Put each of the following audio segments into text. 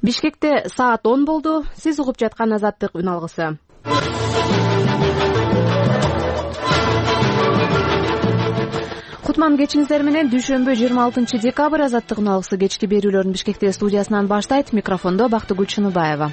Бишкекте саат 10 болду. Сиз угуп жаткан Азаттык үн алгысы. Кутман кечиңиздер менен дүйшөмбү 26 декабрь Азаттык үн алгысы кечки берүүлөрүн Бишкекте студиясынан баштайт. Микрофондо Бактыгүл Чыныбаева.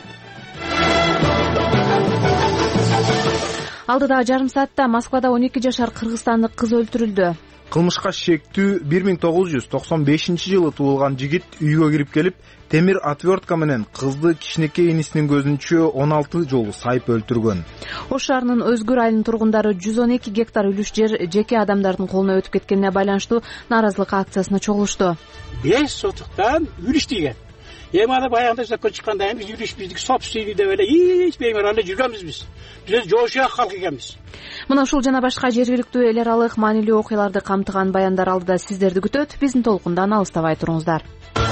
Алдыдагы жарым саатта Москвада 12 жашар кыргызстандык кыз өлтүрүлдү. Кылмышка шектүү 1995-жылы туулган жигит үйгө кирип келип, темир отвертка менен кызды кичинекей инисинин көзүнчө 16 жолу сайып өлтүргөн. Ош шаарынын Өзгүр айылынын тургундары 112 гектар үлүш жер жеке адамдардын колуна өтүп кеткенине байланыштуу нааразылык акциясына чогулушту. 5 сотуктан үлүш тийген. Эми аны баягында закон чыкканда биз үлүш биздики собственный деп эле эч беймарал жүргөнбүз биз. Биз жошуя халк экенбиз. Мына ушул жана башка жергиликтүү эл аралык маанилүү окуяларды камтыган баяндар алдыда сиздерди күтөт. Биздин толкундан алыстабай туруңуздар.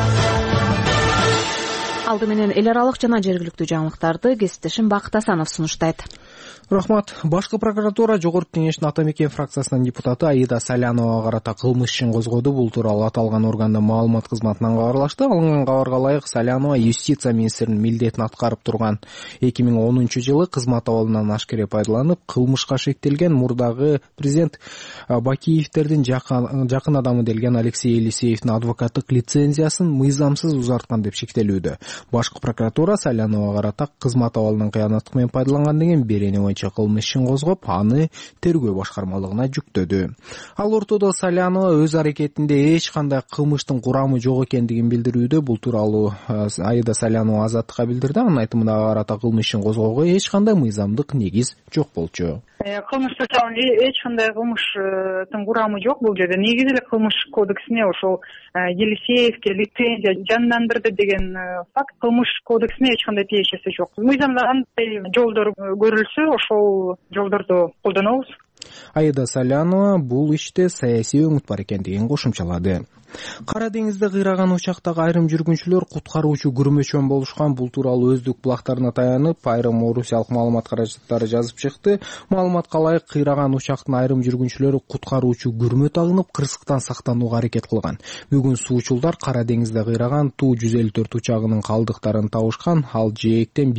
Алды менен эл аралык жана жергиликтүү жаңылыктарды кесиптешим Бакыт Асанов сунуштайт. Рахмат. Башкы прокуратура Жогорку Кеңештин Ата Мекен фракциясынын депутаты Аида Саляновага карата кылмыш ишин козгоду. Бул тууралуу аталган органда маалымат кызматынан кабарлашты. Алынган кабарга ылайык Салянова юстиция министринин милдетин аткарып турган 2010-жылы кызмат абалынан ашкере пайдаланып, кылмышка шектелген мурдагы президент Бакиевдердин жакын адамы делген Алексей Елисеевдин адвокаттык лицензиясын мыйзамсыз узарткан деп шектелүүдө. Башкы прокуратура Саляновага карата кызмат абалынан кыянаттык менен пайдаланган деген берени боюнча кылмыш ишин козгоп, аны тергөө башкармалыгына жүктөдү. Ал ортодо Салянова өз аракетинде эч кандай кылмыштын курамы жок экендигин билдирүүдө. Бул тууралуу Аида Салянова Азаттыкка билдирди. Анын айтымына карата кылмыш ишин козгоого эч кандай мыйзамдык негиз жок болчу. Кылмыштын эч кандай кылмыштын курамы жок бул жерде. Негизи эле кылмыш кодексине ошол Елисеевке лицензия жандандырды деген факт кылмыш кодексине эч кандай тиешеси жок. Мыйзамда андай жолдор көрүлсө, ошол жолдорду колдонобуз. Аида Салянова бул иште саясий өңүт бар экендигин кошумчалады. Кара деңизде кыйраган учактагы айрым жүргүнчүлөр куткаруучу күрмөчөн болушкан. Бул тууралуу өздүк булактарына таянып, айрым орусиялык маалымат каражаттары жазып чыкты. Маалыматка ылайык кыйраган учактын айрым жүргүнчүлөрү куткаруучу күрмө тагынып, кырсыктан сактанууга аракет кылган. Бүгүн суучулдар Кара деңизде кыйраган Ту-154 учагынын калдыктарын табышкан. Ал жээктен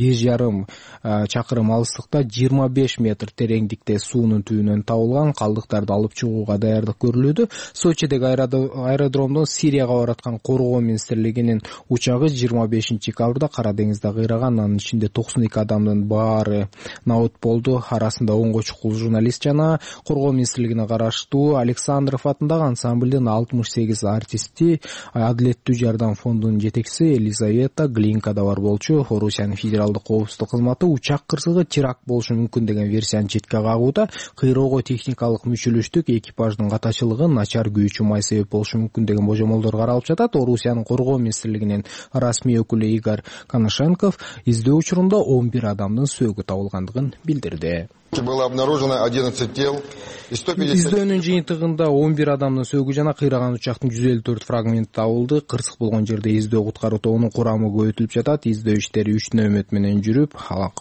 1,5 чакырым алыстыкта 25 метр тереңдикте суунун түбүнөн табылган. Калдыктарды алып чыгууга даярдык көрүлүүдө. Сочидеги аэродромдон Сирияга бараткан коргоо министрлигинин учагы 25 декабрда Кара деңизде кыйраган. Анын ичинде 92 адамдын баары набыт болду. Арасында 10 чукул журналист жана коргоо министрлигине караштуу Александров атындагы ансамблдин 68 артисти, Адилеттүү жардам фондунун жетекчиси Елизавета Глинка да бар болчу. Орусиянын федералдык коопсуздук кызматы учак кырсыгы теракт болушу мүмкүн деген версияны четке кагууда. Кыйроого техникалык мүчөлүштүк, экипаждын катачылыгы, начар күйүүчү май себеп болушу мүмкүн деген божомолдор каралып жатат. Орусиянын коргоо министрлигинин расмий өкүлү Игорь Коношенков издөө учурунда 11 адамдын сөөгү табылгандыгын билдирди. Было обнаружено 11 тел. Издөөнүн жыйынтыгында 11 адамдын сөөгү жана кыйраган учактын 154 фрагменти табылды. Кырсык болгон жерде издөө куткаруу тобунун курамы көбөйтүлүп жатат. Издөө иштери 3 нөөмөт менен жүрүп,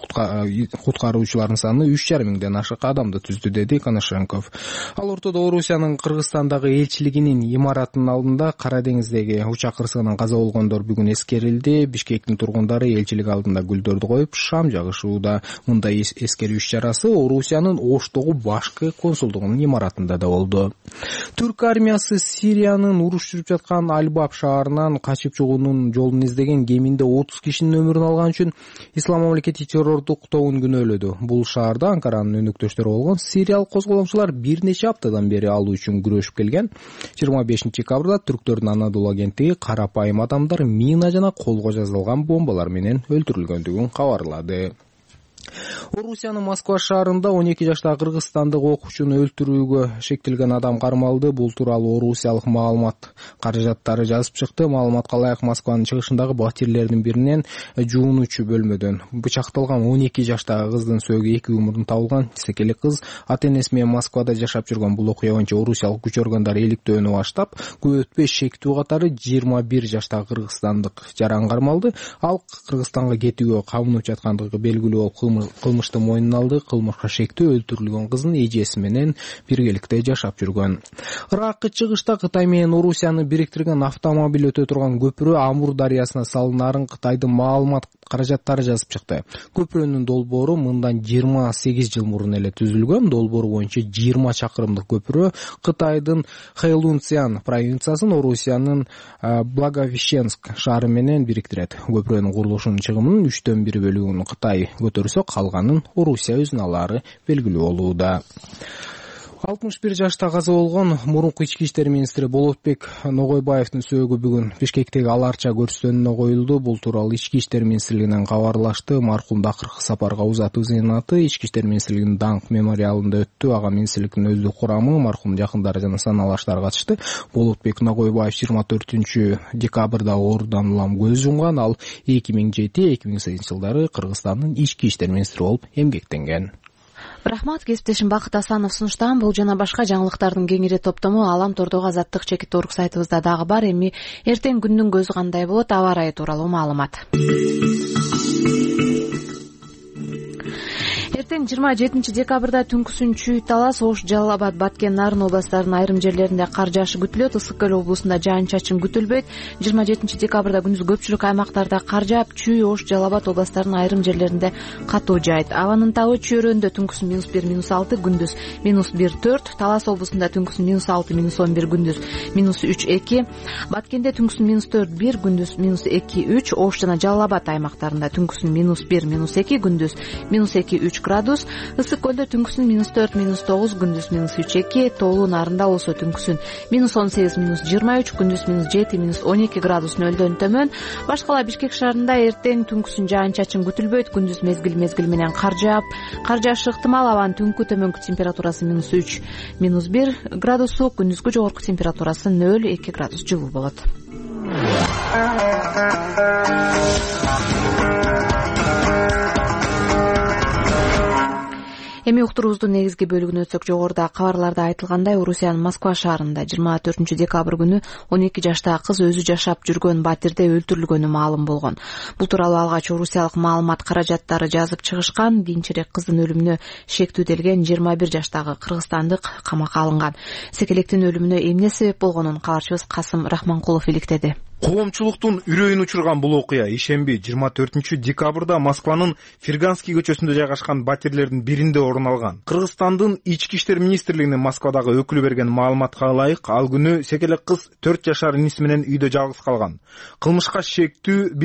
куткаруучулардын саны 3,5 миңден ашык адамды түздү, деди Коношенков. Ал ортодо Орусиянын Кыргызстандагы элчилигинин имаратынын алдында Кара деңиздеги учак кырсыгынан каза болгондор бүгүн эскерилди. Бишкектин тургундары элчилик алдында гүлдөрдү коюп, шам жагышууда. Мындай эскерүү иш-чарасы Орусиянын Оштогу башкы консулдугунун имаратында да болду. Түрк армиясы Сириянын уруш жүрүп жаткан Албаб шаарынан качып чыгуунун жолун издеген кеминде 30 кишинин өмүрүн алган үчүн Ислам мамлекети террордук тобун күнөөлөдү. Бул шаарда Анкаранын өнөктөштөрү болгон сириялык козголомчулар бир нече аптадан бери алуу үчүн күрөшүп келген. 25 декабрда түрктөрдүн Анадолу агенттиги карапайым адамдар мина жана колго жазылган бомбалар менен өлтүрүлгөндүгүн кабарлады. Орусиянын Москва шаарында 12 жаштагы кыргызстандык окуучуну өлтүрүүгө шектелген адам кармалды. Бул тууралуу орусиялык маалымат каражаттары жазып чыкты. Маалыматка ылайык Москванын чыгышындагы батирлердин биринен жуунуучу бөлмөдөн бычакталган 12 жаштагы кыздын сөөгү 2 умурун табылган. Секелек кыз ата-энеси менен Москвада жашап жүргөн. Бул окуя боюнча орусиялык күч органдары иликтөөнү баштап, көп өтпөй шектүү катары 21 жаштагы кыргызстандык жаран кармалды. Ал Кыргызстанга кетүүгө камынып жаткандыгы белгилүү болуп, кылмыш кылмышты мойнуна алды. Кылмышка шектүү өлтүрүлгөн кыздын эжеси менен биргеликте жашап жүргөн. Ыракка чыгышта Кытай менен Орусияны бириктирген автомобиль өтө турган көпүрө Амур дарыясына салынаарын Кытайдын маалымат каражаттары жазып чыкты. Көпүрөнүн долбоору мындан 28 жыл мурун эле түзүлгөн. Долбоор боюнча 20 чакырымдык көпүрө Кытайдын Хэйлунцзян провинциясын Орусиянын Благовещенск шаары менен бириктирет. Көпүрөнүн курулушунун чыгымынын 3/1 бөлүгүн Кытай көтөрсө, калганын Орусия өзүнө алары белгилүү болууда. 61 жашта каза болгон мурунку ички иштер министри Болотбек Ногойбаевдин сөөгү бүгүн Бишкектеги Аларча көрсөтүүнүнө коюлду. Бул тууралуу ички иштер министрлигинен кабарлашты. Маркумду акыркы сапарга узатуу зыянаты ички иштер министрлигинин даңк мемориалында өттү. Ага министрликтин өздүк курамы, маркумдун жакындары жана саналаштар катышты. Болотбек Ногойбаев 24 декабрда оорудан улам көз жумган. Ал 2007-2008 жылдары Кыргызстандын ички иштер министри болуп эмгектенген. Рахмат, кесиптешим Бакыт Асанов сунуштан. Бул жана башка жаңылыктардын кеңири топтому Алам Тордогу Азаттык чекит орг сайтыбызда дагы бар. Эми эртең күндүн көзү кандай болот, аба ырайы тууралуу маалымат. Эртең 27 декабрда түнкүсүн Чүй, Талас, Ош, Жалал Абад, Баткен, Нарын областтарынын айрым жерлеринде кар жаашы күтүлөт. Ысык Көл облусунда жаан-чачын күтүлбөйт. 27 декабрда күндүз көпчүлүк аймактарда кар жаап, Чүй, Ош, Жалал Абад областтарынын айрым жерлеринде катуу жаайт. Абанын табы Чүйрөндө түнкүсүн -1, -6, күндүз -1-4, Талас облусунда түнкүсүн -6, -11, күндүз -3-2, Баткенде түнкүсүн -4-1, күндүз -2-3, Ош жана Жалал Абад аймактарында түнкүсүн -1, -2, күндүз -2-3 градус. Ысык Көлдө түнкүсүн -4, -9, күндүз -3-2, Тоолуу Нарында болсо түнкүсүн -18, -23, күндүз -7, -12 градус нөлдөн төмөн. Башкала Бишкек шаарында эртең түнкүсүн жаан-чачын күтүлбөйт. Күндүз мезгил менен кар жаап, кар жаашы ыктымал. Абанын түнкү төмөнкү температурасы -3, -1 градусу, күндүзгү жогорку температурасы 0-2 градус жылуу болот. Эми уктуруубуздун негизги бөлүгүнө өтсөк, жогоруда кабарларда айтылгандай, Орусиянын Москва шаарында 24 декабрь күнү 12 жаштагы кыз өзү жашап жүргөн батирде өлтүрүлгөнү маалым болгон. Бул тууралуу алгач орусиялык маалымат каражаттары жазып чыгышкан. Кийинчерээк кыздын өлүмүнө шектүүделген 21 жаштагы кыргызстандык камакка алынган. Секелектин өлүмүнө эмне себеп болгонун кабарчыбыз Касым Рахманкулов иликтеди. Коомчулуктун үрөйүн учурган бул окуя ишемби 24 декабрда Москванын Ферганский көчөсүндө жайгашкан батирлердин биринде орун алган. Кыргызстандын ички иштер министрлигинин Москвадагы өкүлү берген маалыматка ылайык, ал күнү секелек кыз 4 жашар иниси менен үйдө жалгыз калган. Кылмышка шектүү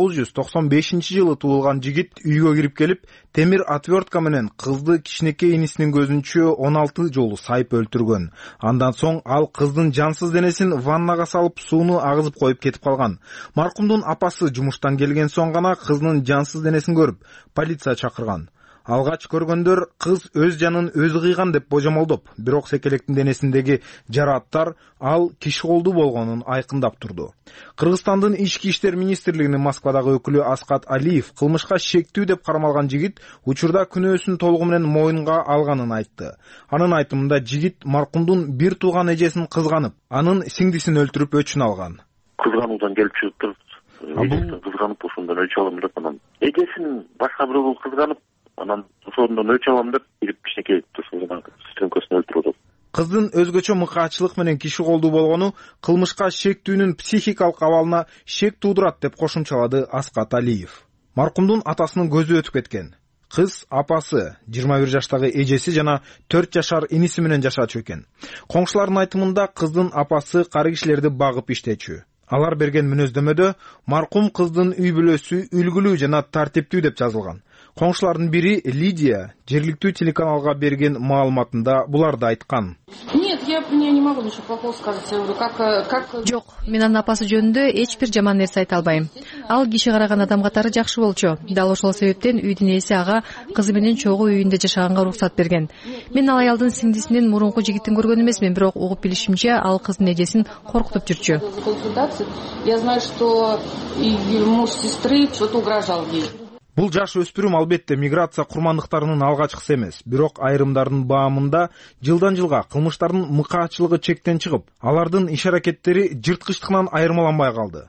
1995 жылы туулган жигит үйгө кирип келип, темир отвертка менен кызды кичинекей инисинин көзүнчө 16 жолу сайып өлтүргөн. Андан соң ал кыздын жансыз денесин ваннага салып, сууну агызып коюп кетип калган. Маркумдун апасы жумуштан келген соң гана кызынын жансыз денесин көрүп, полиция чакырган. Алгач көргөндөр кыз өз жанын өзү кыйган деп божомолдоп, бирок секелектин денесиндеги жарааттар ал киши колдуу болгонун айкындап турду. Кыргызстандын ички иштер министрлигинин Москвадагы өкүлү Аскат Алиев кылмышка шектүү деп кармалган жигит учурда күнөөсүн толугу менен мойнунга алганын айтты. Анын айтымында жигит маркумдун бир тууган эжесин кызганып, анын сиңдисин өлтүрүп өчүн алган. Кызгануудан келип чыгыптыр. Эжесин кызганып, ошондон өч алам деп, анан эжесин башка бирөө кызганып, анан ошондон өч алам деп кирип кичинекей сөмкөсүн өлтүрүп. Кыздын өзгөчө мыкаачылык менен киши колдуу болгону кылмышка шектүүнүн психикалык абалына шек туудурат деп кошумчалады Аскат Алиев. Маркумдун атасынын көзү өтүп кеткен. Кыз апасы, 21 жаштагы эжеси жана 4 жашар иниси менен жашачу экен. Коңшулардын айтымында кыздын апасы кары кишилерди багып иштечү. Алар берген мүнөздөмөдө маркум кыздын үй бүлөсү үлгүлүү жана тартиптүү деп жазылган. Коңшулардын бири Лидия жергиликтүү телеканалга берген маалыматында буларды айткан. Жок, мен анын апасы жөнүндө эч бир жаман нерсе айта албайм. Ал киши караган адам катары жакшы болчу. Дал ошол себептен үйдүн ээси ага кызы менен чогуу үйүндө жашаганга уруксат берген. Мен ал аялдын сиңдисинен мурунку жигитин көргөн эмесмин, бирок угуп билишимче ал кыздын эжесин коркутуп жүрчү. Я знаю, что и муж сестры что-то угрожал ей. Бул жаш өспүрүм албетте миграция курмандыктарынын алгачкысы эмес, бирок айрымдардын баамында жылдан жылга кылмыштардын мыкаачылыгы чектен чыгып, алардын иш-аракеттери жырткычтыгынан айырмаланбай калды.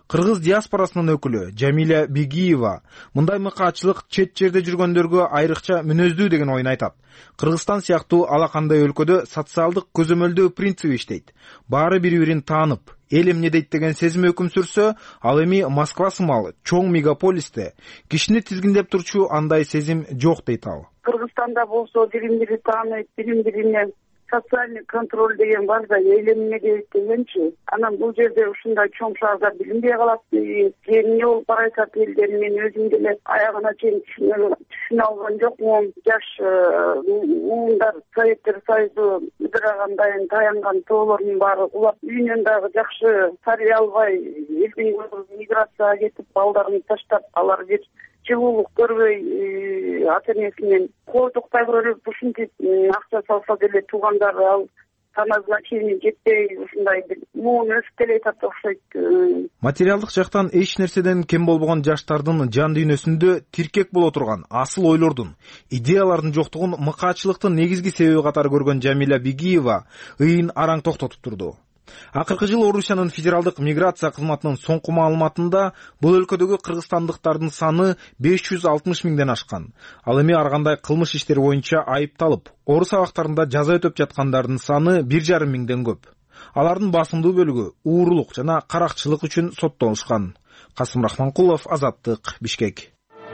Кыргыз диаспорасынын өкүлү Жамиля Бегиева мындай мыкаачылык чет жерде жүргөндөргө айрыкча мүнөздүү деген оюн айтат. Кыргызстан сыяктуу ала кандай өлкөдө социалдык көзөмөлдөө принциби иштейт. Баары бири-бирин таанып, эл эмне дейт деген сезим өкүм сүрсө, ал эми Москва сымал чоң мегаполисте кишини тизгиндеп турчу андай сезим жок дейт ал. Кыргызстанда болсо бирин-бири тааныйт, бирин-бирине социальный контроль деген бар да, эл эмне дейт дегенчи. Анан бул жерде ушундай чоң шаарда билинбей калат. Эмне болуп баратат элдер, мен өзүм деле аягына чейин түшүнө алган жокмун. Жаш муундар Советтер Союзу ыдырагандан таянган тоолордун баары улап үйүнөн дагы жакшы тарый албай, элдин миграцияга кетип, балдарын таштап, алар бир жылуулук көрбөй ата энесинен коодуктай көрүп, ушинтип акча салса деле туугандары ал назначение жетпей ушундай бир муун өсүп келатат окшойт. Материалдык жактан эч нерседен кем болбогон жаштардын жан дүйнөсүндө тиркек боло турган асыл ойлордун, идеялардын жоктугун мыкаачылыктын негизги себеби катары көргөн Жамиля Бегиева ыйын араң токтотуп турду. Акыркы жылы Орусиянын федералдык миграция кызматынын соңку маалыматында бул өлкөдөгү кыргызстандыктардын саны 560 миңден ашкан. Ал эми ар кандай кылмыш иштери боюнча айыпталып, орус абактарында жаза өтөп жаткандардын саны 1,5 миңден көп. Алардын басымдуу бөлүгү уурулук жана каракчылык үчүн соттолушкан. Касым Рахманкулов, Азаттык, Бишкек.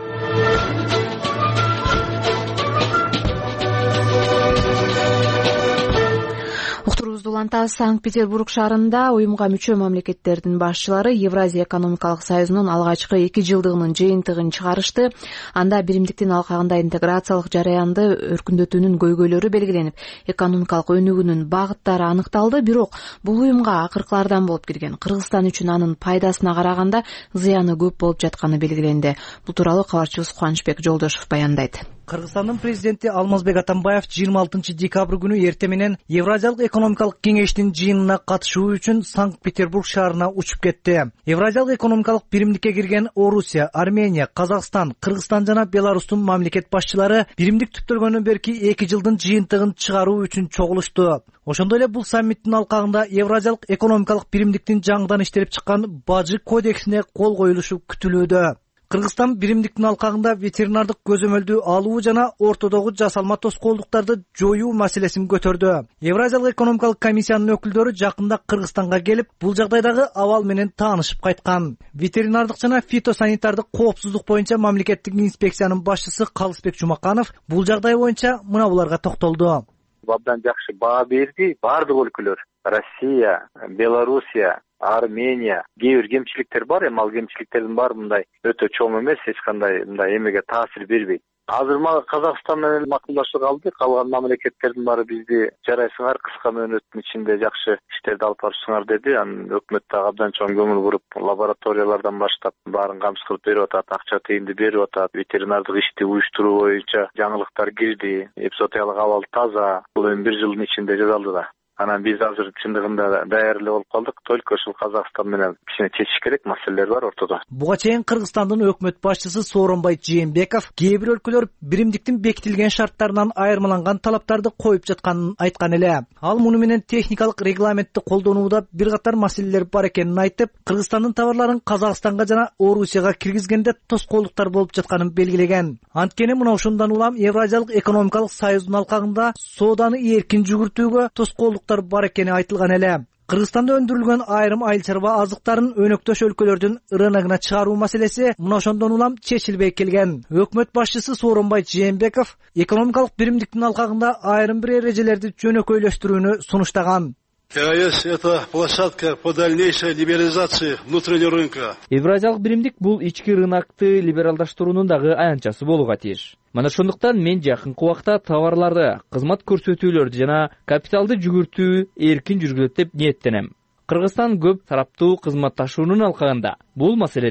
Уктурубузду улантабыз. Санкт-Петербург шаарында уюмга мүчө мамлекеттердин башчылары Евразия экономикалык союзунун алгачкы 2 жылдыгынын жыйынтыгын чыгарышты. Анда биримдиктин алкагында интеграциялык жараянды өркүндөтүүнүн көйгөйлөрү белгиленип, экономикалык өнүгүүнүн багыттары аныкталды. Бирок бул уюмга акыркылардан болуп кирген. Кыргызстан үчүн анын пайдасына караганда зыяны көп болуп жатканы белгиленди. Бул тууралуу кабарчыбыз Кубанычбек Жолдошов баяндайт. Кыргызстандын президенти Алмазбек Атамбаев 26 декабрь күнү эрте менен Евразиялык экономикалык кеңештин жыйынына катышуу үчүн Санкт-Петербург шаарына учуп кетти. Евразиялык экономикалык биримдикке кирген Орусия, Армения, Казакстан, Кыргызстан жана Беларустун мамлекет башчылары биримдик түптөлгөндөн берки 2 жылдын жыйынтыгын чыгаруу үчүн чогулушту. Ошондой эле бул саммиттин алкагында Евразиялык экономикалык биримдиктин жаңыдан иштелип чыккан бажы кодексине кол коюлушу күтүлүүдө. Кыргызстан биримдиктин алкагында ветеринардык көзөмөлдүү алуу жана ортодогу жасалма тоскоолдуктарды жоюу маселесин көтөрдү. Евразиялык экономикалык комиссиянын өкүлдөрү жакында Кыргызстанга келип, бул жагдайдагы абал менен таанышып кайткан. Ветеринардык жана фитосанитардык коопсуздук боюнча мамлекеттик инспекциянын башчысы Калысбек Жумаканов бул жагдай боюнча мына буларга токтолду. Абдан жакшы баа берди баардык өлкөлөр. Россия, Белоруссия, Армения, кээ бир кемчиликтер бар, эми ал кемчиликтердин баары мындай өтө чоң эмес, эч кандай мындай эмеге таасир бербейт. Азыр Казакстан менен макулдашууга алдык, калган мамлекеттердин баары бизди жарайсыңар, кыска мөөнөттүн ичинде жакшы иштерди алып барышыңар деди. Анын өкмөт дагы абдан чоң көңүл буруп, лабораториялардан баштап баарын камсыз кылып берип атат, акча тыйынды берип атат. Ветеринардык ишти уюштуруу боюнча жаңылыктар кирди, эпизоотиялык абал таза. Бул эми 1 жылдын ичинде жасалды да. Анан биз азыр чындыгында даяр эле болуп калдык. Только ушул Казакстан менен кичине чечиш керек маселелер бар ортодо. Буга чейин Кыргызстандын өкмөт башчысы Сооронбай Жээнбеков кээ бир өлкөлөр биримдиктин бекитилген шарттарынан айырмаланган талаптарды коюп жатканын айткан эле. Ал муну менен техникалык регламентти колдонууда бир катар маселелер бар экенин айтып, Кыргызстандын товарларын Казакстанга жана Орусияга киргизгенде тоскоолдуктар болуп жатканын белгилеген. Анткени мына ошондон улам Евразиялык экономикалык союздун алкагында сооданы эркин жүгүртүүгө тоскоолдуктар бар экени айтылган эле. Кыргызстанда өндүрүлгөн айрым айыл чарба азыктарын өнөктөш өлкөлөрдүн рыногуна чыгаруу маселеси мына ошондон улам чечилбей келген. Өкмөт башчысы Сооронбай Жээнбеков экономикалык биримдиктин алкагында айрым бир эрежелерди жөнөкөйлөштүрүүнү сунуштаган. ЕАЭС – это площадка по дальнейшей либерализации внутреннего рынка. Евразиялык биримдик бул ички рынокты либералдаштыруунун дагы аянтчасы болууга тийиш. Мына ошондуктан мен жакынкы убакта товарларды, кызмат көрсөтүүлөрдү жана капиталды жүгүртүү эркин жүргүзөт деп ниеттенем. Кыргызстан көп тараптуу кызматташуунун алкагында бул маселеде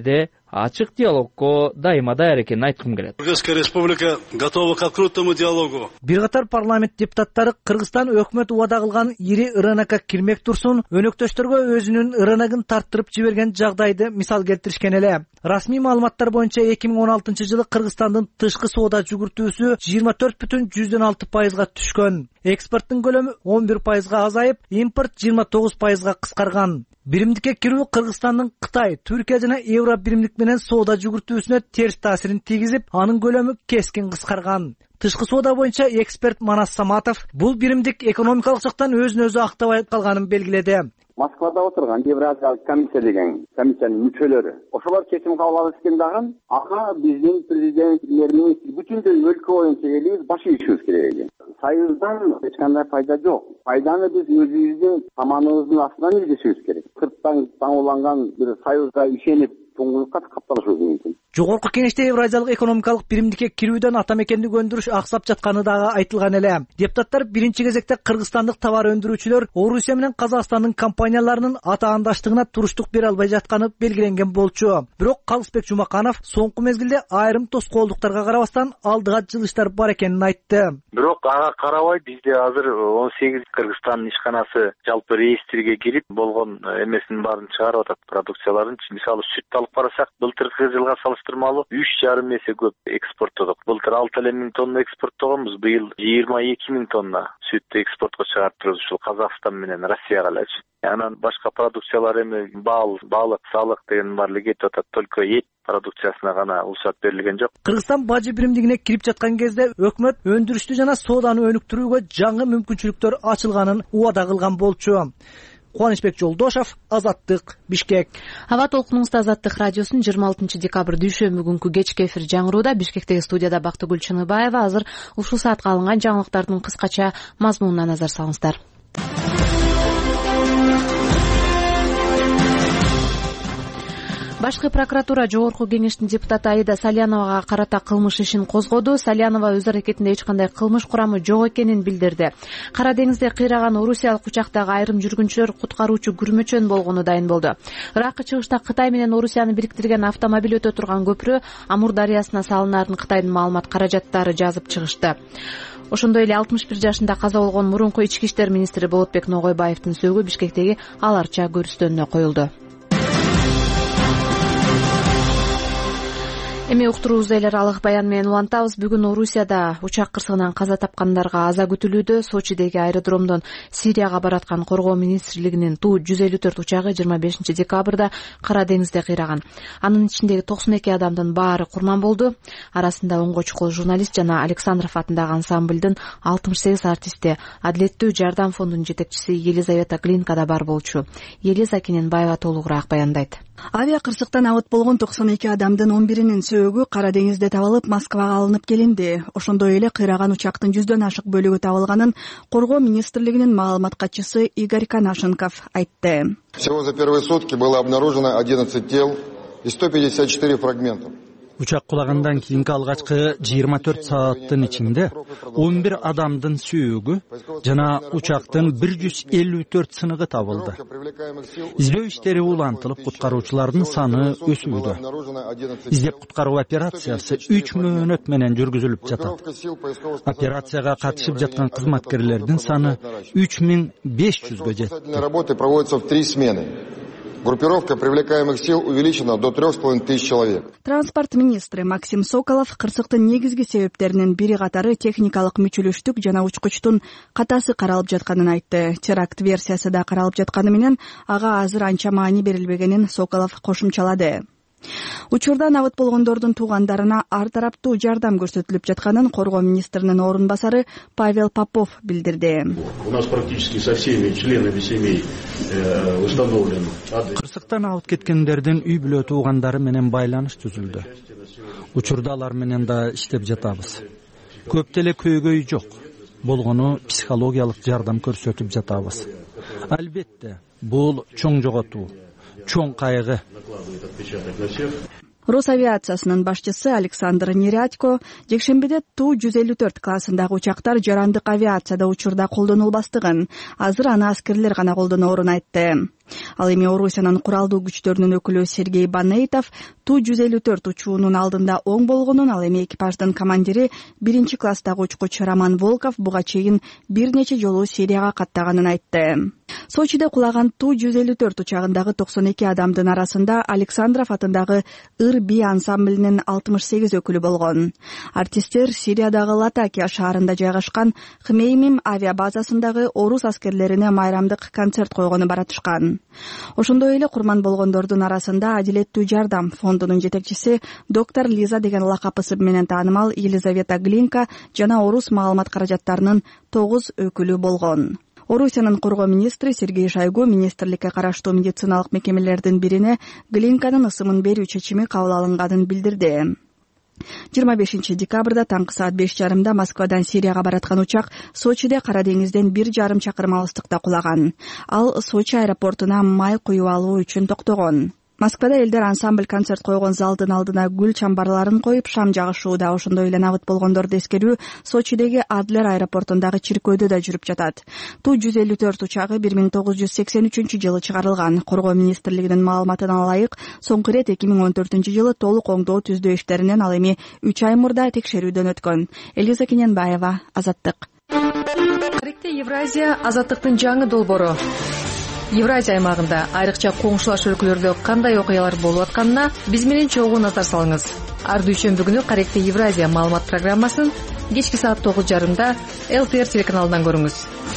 ачык диалогго дайыма даяр экенин айткым келет. Кыргызская республика готова к открытому диалогу. Бир катар парламент депутаттары Кыргызстан өкмөт убада кылган ири РНК кирмек турсун өнөктөштөргө өзүнүн РНКын тарттырып жиберген жагдайды мисал келтиришкен эле. Расмий маалыматтар боюнча 2016 жылы Кыргызстандын тышкы соода жүгүртүүсү 24,6%га түшкөн. Экспорттун көлөмү 11%га азайып, импорт 29%га кыскарган. Биримдикке кирүү Кыргызстандын Кытай, Түркия жана Евро биримдик менен соода жүгүртүүсүнө терс таасирин тийгизип, анын көлөмү кескин кыскарган. Тышкы соода боюнча эксперт Манас Саматов бул биримдик экономикалык жактан өзүн өзү актабай калганын белгиледи. Москвада отурган Евразиялык комиссия деген комиссиянын мүчөлөрү ошолор чечим кабыл алышкан дагы ага биздин президент, премьер-министр бүтүндөй өлкө боюнча элибиз баш ийишибиз керек экен. Союздан эч кандай пайда жок. Пайданы биз өзүбүздүн таманыбыздын астынан издешибиз керек. Сырттан таңууланган бир союзга ишенип туңгуюкка капталышыбыз мүмкүн. Жогорку кеңеште Евразиялык экономикалык биримдикке кирүүдөн ата мекенди көндүрүш аксап жатканы дагы айтылган эле. Депутаттар биринчи кезекте кыргызстандык товар өндүрүүчүлөр Орусия менен Казакстандын компанияларынын атаандаштыгына туруштук бере албай жатканы белгиленген болчу. Бирок Калысбек Жумаканов соңку мезгилде айрым тоскоолдуктарга карабастан алдыга жылыштар бар экенин айтты. Бирок ага карабай бизде азыр 18 Кыргызстандын ишканасы жалпы реестрге кирип болгон эмесин баарын чыгарып атат, продукцияларын. Мисалы сүт алып карасак, былтыркы жылга салыштырмалуу 3,5 эсе көп экспорттодук. Былтыр 6,5 тонна экспорттогонбуз, быйыл 22,000 тонна сүттү экспортко чыгарып турабыз, ушул Казакстан менен Россияга элечи. Анан башка продукциялар эми балык, салык деген баары кетип атат, только эт продукциясына гана уруксат берилген жок. Кыргызстан бажы биримдигине кирип жаткан кезде өкмөт өндүрүштү жана сооданы өнүктүрүүгө жаңы мүмкүнчүлүктөр ачылганын убада кылган болчу. Кубанычбек Жолдошов, Азаттык, Бишкек. Аба толкунуңузда Азаттык радиосунун 26 декабрь дүйшөмбү күнкү кечки эфир жаңырууда. Бишкектеги студияда Бактыгүл Чыныбаева. Азыр ушул саатка алынган жаңылыктардын кыскача мазмунуна назар салыңыздар. Башкы прокуратура Жогорку кеңештин депутаты Аида Саляновага карата кылмыш ишин козгоду. Салянова өз аракетинде эч кандай кылмыш курамы жок экенин билдирди. Кара деңизде кыйраган орусиялык учактагы айрым жүргүнчүлөр куткаруучу күрмөчөн болгону дайын болду. Ыракы чыгышта Кытай менен Орусияны бириктирген автомобиль өтө турган көпүрө Амур дарыясына салынаарын Кытайдын маалымат каражаттары жазып чыгышты. Ошондой эле 61 жашында каза болгон мурунку ички иштер министри Болотбек Ногойбаевдин сөөгү Бишкектеги Ал Арча көрүстөнүнө коюлду. Эми уктуруубузду эл аралык баян менен улантабыз. Бүгүн Орусияда учак кырсыгынан каза тапкандарга аза күтүлүүдө. Сочидеги аэродромдон Сирияга бараткан Коргоо министрлигинин Ту-154 учагы 25 декабрда Кара деңизде кыйраган. Анын ичиндеги 92 адамдын баары курман болду. Арасында оңго чукул журналист жана Александров атындагы ансамблдын 68 артисти, Адилеттүү жардам фондунун жетекчиси Елизавета Глинка да бар болчу. Елиза Кененбаева толугураак баяндайт. Авиа кырсыктан абыт болгон 92 адамдын 11-нин сөөгү Кара деңизде табылып, Москвага алынып келинди. Ошондой эле кыйраган учактын 100дөн ашык бөлүгү табылганын Коргоо министрлигинин маалымат катчысы Игорь Канашенков айтты. Всего за первые сутки было обнаружено 11 тел и 154 фрагментов. Учак кулагандан кийинки алгачкы 24 сааттын ичинде 11 адамдын сүйөгү жана учактын 154 сыныгы табылды. Издөө иштери улантылып, куткаруучулардын саны өсүүдө. Издеп куткаруу операциясы 3 мөөнөт менен жүргүзүлүп жатат. Операцияга катышып жаткан кызматкерлердин саны 3500гө жетти. Работы проводятся в 3 смены. Группировка привлекаемых сил увеличена до 3500 человек. Транспорт министри Максим Соколов кырсыктын негизги себептеринин бири катары техникалык мүчүлүштүк жана учкучтун катасы каралып жатканын айтты. Теракт версиясы да каралып жатканы менен ага азыр анча маани берилбегенин Соколов кошумчалады. Учурдан абыт болгондордун туугандарына ар тараптуу жардам көрсөтүлүп жатканын Коргоо министринин орун басары Павел Попов билдирди. У нас практически со всеми членами семей установлен адрес. Кырсыктан абыт кеткендердин үй бүлө туугандары менен байланыш түзүлдү. Учурда алар менен да иштеп жатабыз. Көп деле көйгөй жок. Болгону психологиялык жардам көрсөтүп жатабыз. Албетте, бул чоң жоготуу. Чоң кайгы. Росавиациясынын башчысы Александр Нерядько жекшембиде Ту-154 классындагы учактар жарандык авиацияда учурда колдонулбастыгын, азыр аны аскерлер гана колдоноорун айтты. Ал эми Орусиянын куралдуу күчтөрүнүн өкүлү Сергей Банейтов Ту-154 учуунун алдында оң болгонун, ал эми экипаждын командири 1-класстагы учкуч Роман Волков буга чейин бир нече жолу Сирияга каттаганын айтты. Сочиде кулаган Ту-154 учагындагы 92 адамдын арасында Александров атындагы Ыр-Би ансамблинин 68 өкүлү болгон. Артисттер Сириядагы Латакия шаарында жайгашкан Хмеймим авиабазасындагы орус аскерлерине майрамдык концерт койгону баратышкан. Ошондой эле курман болгондордун арасында Адилеттүү жардам фондунун жетекчиси доктор Лиза деген лакап ысымы менен таанымал Елизавета Глинка жана орус маалымат каражаттарынын 9 өкүлү болгон. Орусиянын коргоо министри Сергей Шойгу министрликке караштуу медициналык мекемелердин бирине Глинканын ысымын берүү чечими кабыл алынганын билдирди. 25 декабрда таңкы саат 5:30 Москвадан Сирияга бараткан учак Сочиде Кара деңизден 1,5 чакырым алыстыкта кулаган. Ал Сочи аэропортуна май куюп алуу үчүн токтогон. Москвада элдер ансамбль концерт койгон залдын алдына гүл чамбарларын коюп шам жагышууда. Ошондой эле набыт болгондорду эскерүү Сочидеги Адлер аэропортундагы чиркөөдө да жүрүп жатат. Ту-154 учагы 1983-жылы чыгарылган. Коргоо министрлигинин маалыматына ылайык, соңку ирет 2014-жылы толук оңдоо түздөө иштеринен ал эми 3 ай мурда текшерүүдөн өткөн. Элиза Кененбаева, Азаттык. Тарихте Евразия азаттыктын жаңы долбоору. Евразия аймагында айрыкча коңшулаш өлкөлөрдө кандай окуялар болуп атканына биз менен чогуу назар салыңыз. Ар дүйшөмбү күнү Тарихте Евразия маалымат программасын кечки саат 9:30 ЛТР телеканалынан көрүңүз.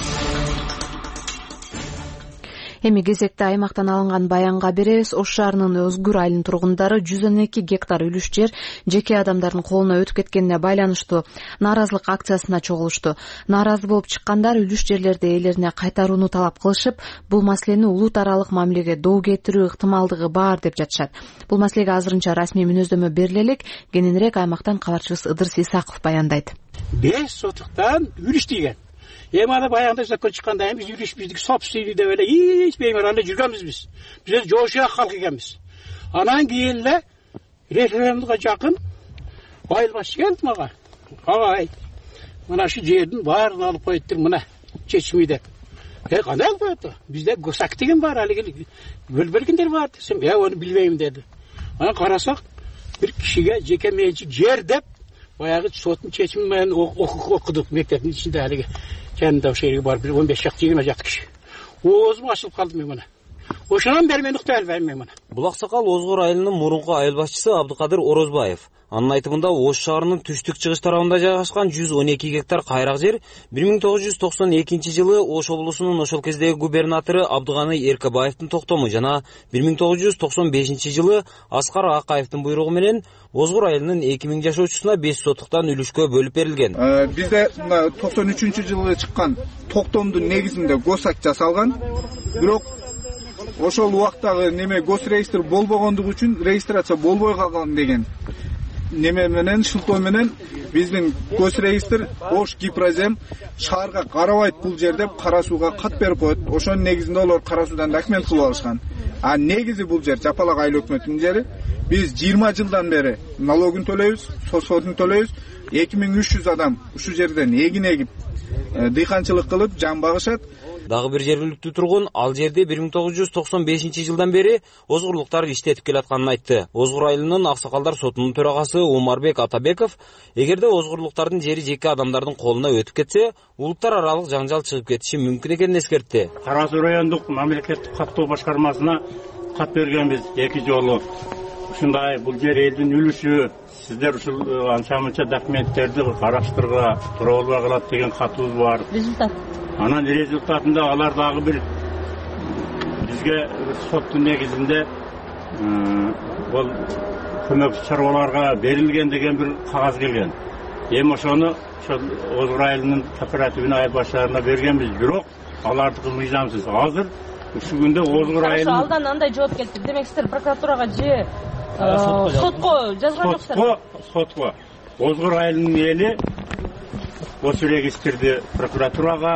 Эми кезекте аймактан алынган баянга беребиз. Ош шаарынын Өзгүр айылынын тургундары 112 гектар үлүш жер жеке адамдардын колуна өтүп кеткенине байланыштуу нааразылык акциясына чогулушту. Нааразы болуп чыккандар үлүш жерлерди ээлерине кайтарууну талап кылышып, бул маселени улут аралык мамилеге доо кетирүү ыктымалдыгы бар деп жатышат. Бул маселеге азырынча расмий мүнөздөмө бериле элек. Кененирээк аймактан кабарчыбыз Ыдырыс Исаков баяндайт. 5 сотуктан үлүш тийген. Эми аны баягында закон чыкканда биз үлүш биздики собственный деп эле эч беймаралда жүргөнбүз биз. Биз жошуя калк экенбиз. Анан кийин эле референдумга жакын айыл башчы келди мага. Агай, мына шу жердин баарын алып коюптур мына чечими деп. Кандай алып коет? Бизде госак деген бар, алиги бөлбөлгөндөр бар десем, аны билбейм деди. Анан карасак бир кишиге жеке менчик жер деп баягы соттун чечими менен окудук мектептин ичинде алиги. Жанында ошо жерге барып 15-20 жат киши. Оозум ачылып калды мен мына. Ошонан бери мен уктай албайм мен мына. Бул аксакал Озгор айылынын мурунку айыл башчысы Абдыкадыр Орозбаев. Анын айтымында Ош шаарынын түштүк-чыгыш тарабында жайгашкан 112 гектар кайрак жер 1992-жылы Ош облусунун ошол кездеги губернатору Абдыганы Эркебаевдин токтому жана 1995-жылы Аскар Акаевдин буйругу менен Озгор айылынын 2000 жашоочусуна 5 сотуктан үлүшкө бөлүп берилген. Бизде 93-жылы чыккан токтомдун негизинде госак жасалган. Бирок ошол убактагы неме госреестр болбогондугу үчүн регистрация болбой калган деген неме менен шылтоо менен биздин госреестр Ош Гипрозем шаарга карабайт бул жер деп кара сууга кат берип коет. Ошонун негизинде олар кара суудан документ кылып алышкан. А негизи бул жер Жапалак айыл өкмөтүнүн жери. Биз 20 жылдан бери налогун төлөйбүз, сосодун төлөйбүз. 2300 адам ушул жерден эгин эгип, дыйканчылык кылып жан багышат. Дагы бир жергиликтүү тургун ал жерде 1995-жылдан бери озгурлуктар иштетип келатканын айтты. Озгур айылынын аксакалдар сотунун төрагасы Умарбек Атабеков, эгерде озгурлуктардын жери жеке адамдардын колуна өтүп кетсе, улуттар аралык жаңжал чыгып кетиши мүмкүн экенин эскертти. Тараз райондук мамлекеттик каттоо башкармасына кат бергенбиз 2 жолу. Ушундай бул жер элдин үлүшү, сиздер ушул анча-мынча документтерди караштырууга туура болбой калат деген катыбыз бар. Результат. Анан результатында алар дагы бир бизге соттун негизинде бул көмөкчү чарбаларга берилген деген бир кагаз келген. Эми ошону Озгор айылынын кооперативине айыл башчыларына бергенбиз. Бирок алардыкы мыйзамсыз. Азыр ушул күндө Озгор айылынын алдан андай жооп келди. Демек сиздер прокуратурага же сотко жазган жоксуңар? Сотко. Озгор айылынын эли осы регистрди прокуратурага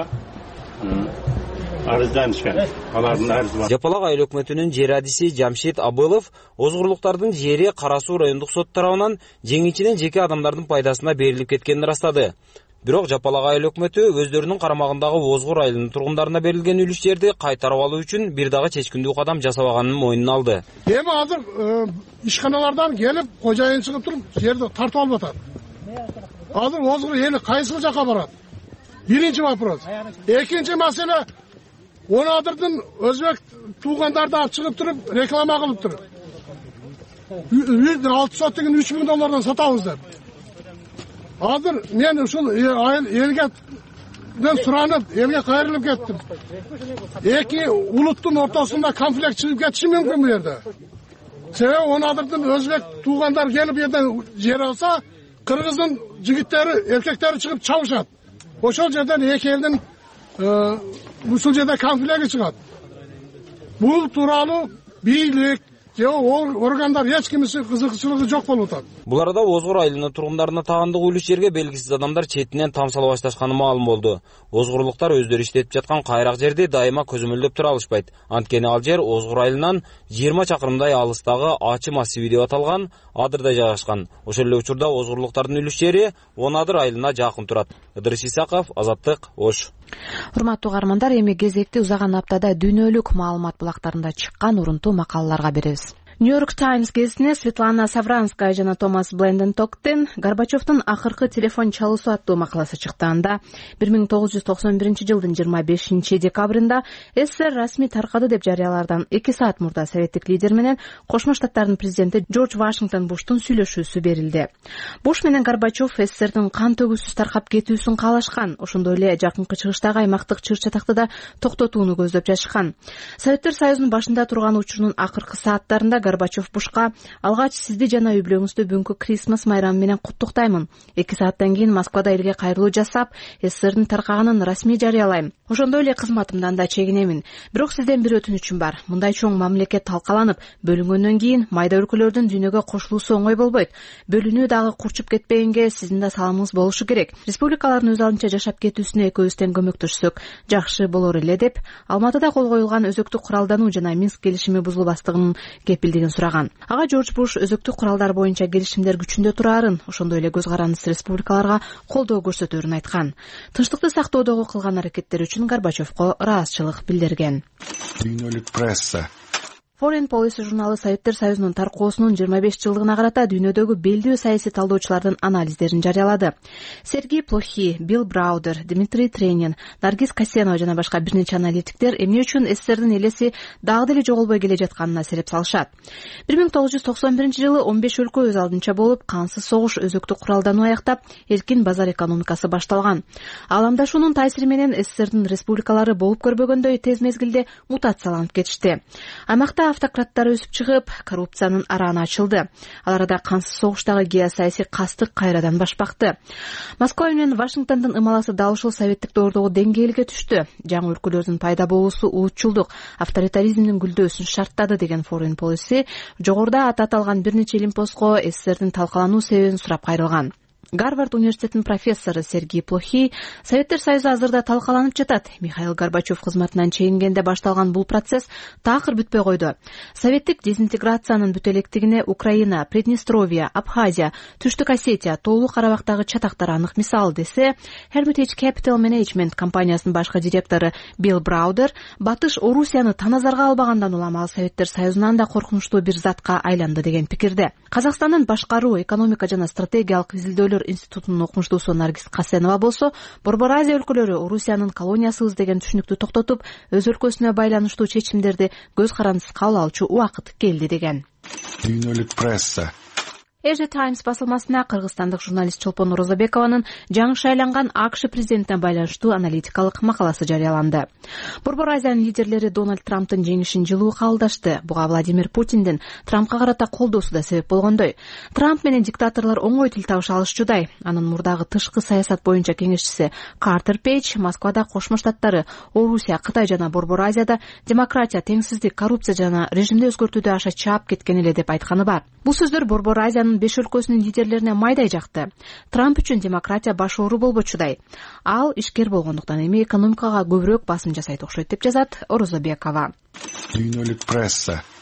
арызданышкан. Алардын арызы бар. Жапалак айыл өкмөтүнүн жер адиси Жамшит Абылов озгурлуктардын жери Кара Суу райондук сот тарабынан жеңичинен жеке адамдардын пайдасына берилип кеткенин ырастады. Бирок Жапалак айыл өкмөтү өздөрүнүн карамагындагы Озгур айылынын тургундарына берилген үлүш жерди кайтарып алуу үчүн бир дагы чечкиндүү кадам жасабаганын мойнуна алды. Эми азыр ишканалардан келип, кожайын чыгып туруп, жерди тартып алып атат. Азыр Озгур эли кайсыл жака барат? Биринчи вопрос. Экинчи маселе, Онадырдын өзбек туугандарды алып чыгып туруп, реклама кылып туруп. 6 сот деген $3,000 сатабыз деп. Азыр мен ушул элге суранып, элге кайрылып кеттим. Эки улуттун ортосунда конфликт чыгып кетиши мүмкүн бу жерде. Себеби Онадырдын өзбек туугандары келип жерден жер алса, кыргыздын жигиттери, эркектери чыгып чабышат. Ошол жерден эки элдин ушул жерде конфликти чыгат. Бул тууралуу бийлик органдар эч кимиси кызыкчылыгы жок болуп атат. Бул арада Озгур айылынын тургундарына тагандык үлүш жерге белгисиз адамдар четинен тамсала башташканы маалым болду. Озгурлуктар өздөрү иштетип жаткан кайрак жерди дайыма көзөмөлдөп тура алышпайт. Анткени ал жер Озгур айылынан 20 чакырымдай алыстагы Ачы массиви деп аталган Адырда жайгашкан. Ошол эле учурда Озгурлуктардын үлүш жери Онадыр айылына жакын турат. Ыдырыс Исаков, Азаттык, Ош. Урматтуу каармандар, эми кезекти узаган аптада дүйнөлүк маалымат булактарында чыккан урунтуу макалаларга беребиз. New York Times гезитине Светлана Савранская жана Томас Бленден Токтен Горбачевдун акыркы телефон чалуусу аттуу макаласы чыкты. Анда 1991 жылдын 25 декабрында СССР расмий таркады деп жарыялардан 2 саат мурда советтик лидер менен Кошмо Штаттардын президенти Джордж Вашингтон Буштун сүйлөшүүсү берилди. Буш менен Горбачев СССРдин кан төгүүсүз таркап кетүүсүн каалашкан. Ошондой эле жакынкы чыгыштагы аймактык чыр-чатакты да токтотууну көздөп жатышкан. Советтер Союзунун башында турган учурунун акыркы сааттарында Горбачев Бушка алгач сизди жана үй бүлөңүздү бүгүнкү Крисмас майрамы менен куттуктаймын. 2 сааттан кийин Москвада элге кайрылуу жасап, СССРдин таркаганын расмий жарыялайм. Ошондой эле кызматымдан да чегинемин. Бирок сизден бир өтүнүчүм бар. Мындай чоң мамлекет талкаланып, бөлүнгөндөн кийин майда өлкөлөрдүн дүйнөгө кошулуусу оңой болбойт. Бөлүнүү дагы курчуп кетпегенге сиздин да салымыңыз болушу керек. Республикалардын өз алдынча жашап кетүүсүнө экөөбүз көмөктөшсөк жакшы болор эле деп Алматыда кол коюлган өзөктүк куралдануу жана Минск келишими бузулбастыгынын кепилдигин сураган. Ага Жорж Буш өзөктүк куралдар боюнча келишимдер күчүндө турарын, ошондой эле көз карандысыз республикаларга колдоо көрсөтөрүн айткан. Тынчтыкты сактоодогу кылган аракеттери үчүн Горбачевго ыраазычылык билдирген. Дүйнөлүк пресса Foreign Policy журналы Советтер Союзунун таркоосунун 25 жылдыгына карата дүйнөдөгү белдүү саясий талдоочулардын анализдерин жарыялады. Сергей Плохий, Билл Браудер, Дмитрий Тренин, Наргиз Касенова жана башка бир нече аналитиктер эмне үчүн СССРдин элеси дагы деле жоголбой келе жатканына сереп салышат. 1991 жылы 15 өлкө өз алдынча болуп, кансыз согуш өзөктүк куралдануу аяктап, эркин базар экономикасы башталган. Аламдашуунун таасири менен СССРдин республикалары болуп көрбөгөндөй тез мезгилде мутацияланып кетишти. Аймакта автократтар өсүп чыгып, коррупциянын арааны ачылды. Ал арада кансыз согуштагы геосаясий кастык кайрадан башпакты. Москва менен Вашингтондун ымаласы дал ушул советтик доордогу деңгээлге түштү. Жаңы өлкөлөрдүн пайда болуусу улутчулдук, авторитаризмдин гүлдөөсүн шарттады деген Foreign Policy жогоруда аты аталган бир нече лимпостко СССРдин талкалануу себебин сурап кайрылган. Гарвард университетинин профессору Сергей Плохий Советтер Союзу азырда талкаланып жатат. Михаил Горбачев кызматынан чегингенде башталган бул процесс такыр бүтпөй койду. Советтик дезинтеграциянын бүтө электигине Украина, Приднестровье, Абхазия, Түштүк Осетия, Тоолуу Карабактагы чатактар анык мисал десе, Hermitage Capital Management компаниясынын башкы директору Билл Браудер Батыш Орусияны таназарга албагандан улам ал Советтер Союзунан да коркунучтуу бир затка айланды деген пикирде. Казакстандын башкаруу, экономика жана стратегиялык изилдөөлөр институтунун окумуштуусу Наргиз Касенова болсо, Борбор Азия өлкөлөрү Орусиянын колониясыбыз деген түшүнүктү токтотуп, өз өлкөсүнө байланыштуу чечимдерди көз карандысыз кабыл алчу убакыт келди деген. Дүйнөлүк пресса Asia Times басылмасына кыргызстандык журналист Чолпон Розобекованын жаңы шайланган АКШ президентине байланыштуу аналитикалык макаласы жарыяланды. Борбор Азиянын лидерлери Дональд Трамптын жеңишин жылуу кабылдашты. Буга Владимир Путиндин Трампка карата колдоосу да себеп болгондой. Трамп менен диктаторлор оңой тил табыша алышчудай. Анын мурдагы тышкы саясат боюнча кеңешчиси Картер Пейдж Москвада Кошмо Штаттары, Орусия, Кытай жана Борбор Азияда демократия, теңсиздик, коррупция жана режимди өзгөртүүдө аша чаап кеткен эле деп айтканы бар. Бул сөздөр Борбор Азиянын 5 өлкөсүнүн лидерлерине майдай жакты. Трамп үчүн демократия баш оору болбочудай. Ал ишкер болгондуктан эми экономикага көбүрөөк басым жасайт окшойт деп жазат Орозобекова. Дүйнөлүк пресса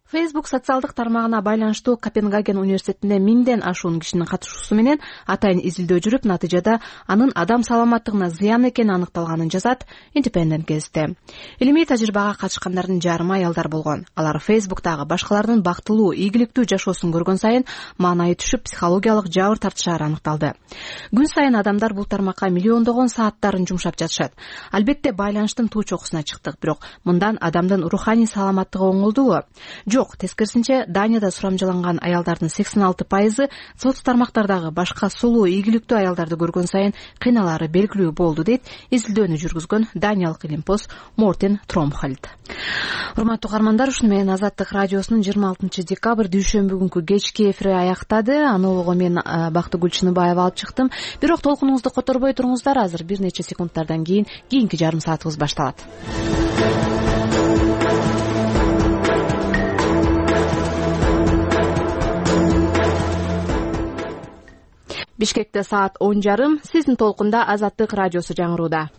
Facebook социалдык тармагына байланыштуу Копенгаген университетинде 1000ден ашуун кишинин катышуусу менен атайын изилдөө жүрүп, натыйжада анын адам саламаттыгына зыян экени аныкталганын жазат Independent гезити. Илимий тажрыйбага катышкандардын жарымы аялдар болгон. Алар Facebooktагы башкалардын бактылуу, ийгиликтүү жашоосун көргөн сайын маанайы түшүп, психологиялык жабыр тартышары аныкталды. Күн сайын адамдар бул тармакка миллиондогон сааттарын жумшап жатышат. Албетте байланыштын туу чокусуна чыктык, бирок мындан адамдын руханий саламаттыгы оңолдубу? Жок, тескерисинче Данияда сурамжыланган аялдардын 86% соц тармактардагы башка сулуу, ийгиликтүү аялдарды көргөн сайын кыйналары белгилүү болду, дейт изилдөөнү жүргүзгөн даниялык илимпоз Мортен Тромхальд. Урматтуу каармандар, ушуну менен Азаттык радиосунун 26 декабрь дүйшөмбү күнкү кечки эфири аяктады. Аны улугу мен Бактыгүл Чыныбаева алып чыктым. Бирок толкунуңузду которбой туруңуздар, азыр бир нече секундтардан кийинки жарым саатыбыз башталат. Бишкекте саат 10:30. Сиздин толкунда Азаттык радиосу жаңырууда.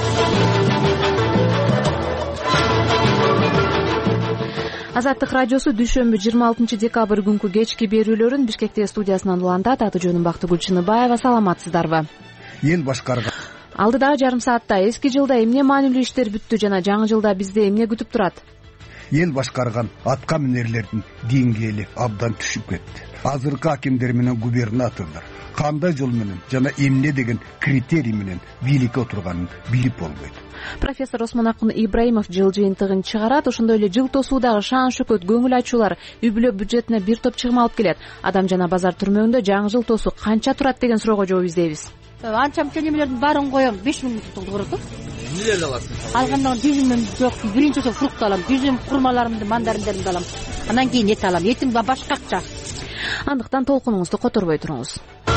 Азаттык радиосу дүйшөмбү 26 декабрь күнкү кечки берүүлөрүн Бишкектеги студиясынан улантат. Аты жөнүм Бактыгүл Чыныбаева. Саламатсыздарбы? Эл башкарган. Алдыдагы жарым саатта эски жылда эмне маанилүү иштер бүттү жана жаңы жылда бизди эмне күтүп турат? Ел башкарган атка минерлердин деңгээли абдан түшүп кетти. Азыркы акимдер менен губернаторлор кандай жол менен жана эмне деген критерий менен бийликке отурганын билип болбойт. Профессор Осмонакун Ибраимов жыл жыйынтыгын чыгарат. Ошондой эле жыл тосуудагы шаан шөкөт, көңүл ачуулар үй бүлө бюджетине бир топ чыгым алып келет. Адам жана базар түрмөгүндө жаңы жыл тосу канча турат деген суроого жооп издейбиз. Анча мынча немелердин баарын коем, 5000 туттугду көрөт. Эмнелерди аласыз? Алгандан 100 жок, биринчи жолу фрукт алам, 100 курмаларымды, мандариндеримди алам. Анан кийин эт алам. Этим башка акча. Андыктан толкунуңузду которбой туруңуз.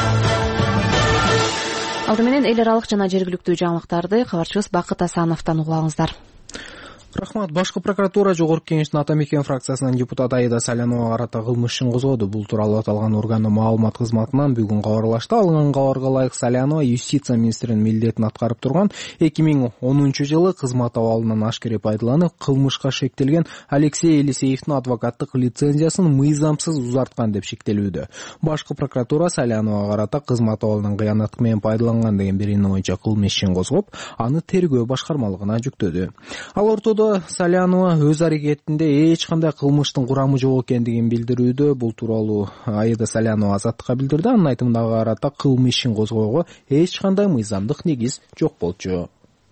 Алды менен эл аралык жана жергиликтүү жаңылыктарды кабарчыбыз Бакыт Асановдон угулаңыздар. Рахмат. Башкы прокуратура Жогорку Кеңештин Атамекен фракциясынын депутаты Аида Саляновага карата кылмыш ишин козгоду. Бул тууралуу аталган органдын маалымат кызматынан бүгүн кабарлашты. Алынган кабарга ылайык Салянова юстиция министринин милдетин аткарып турган 2010 жылы кызмат абалынан ашкере пайдаланып, кылмышка шектелген Алексей Елисеевдин адвокаттык лицензиясын мыйзамсыз узарткан деп шектелүүдө. Башкы прокуратура Саляновага карата кызмат абалынан кыянат менен пайдаланган деген берүүнү боюнча кылмыш ишин козгоп, аны тергөө башкармалыгына жүктөдү. Ал ортодо Салянова өз аракетинде эч кандай кылмыштын курамы жок экендигин билдирүүдө. Бул тууралуу Аида Салянова Азаттыкка билдирди. Анын айтымында карата кылмыш ишин козгоого эч кандай мыйзамдык негиз жок болчу.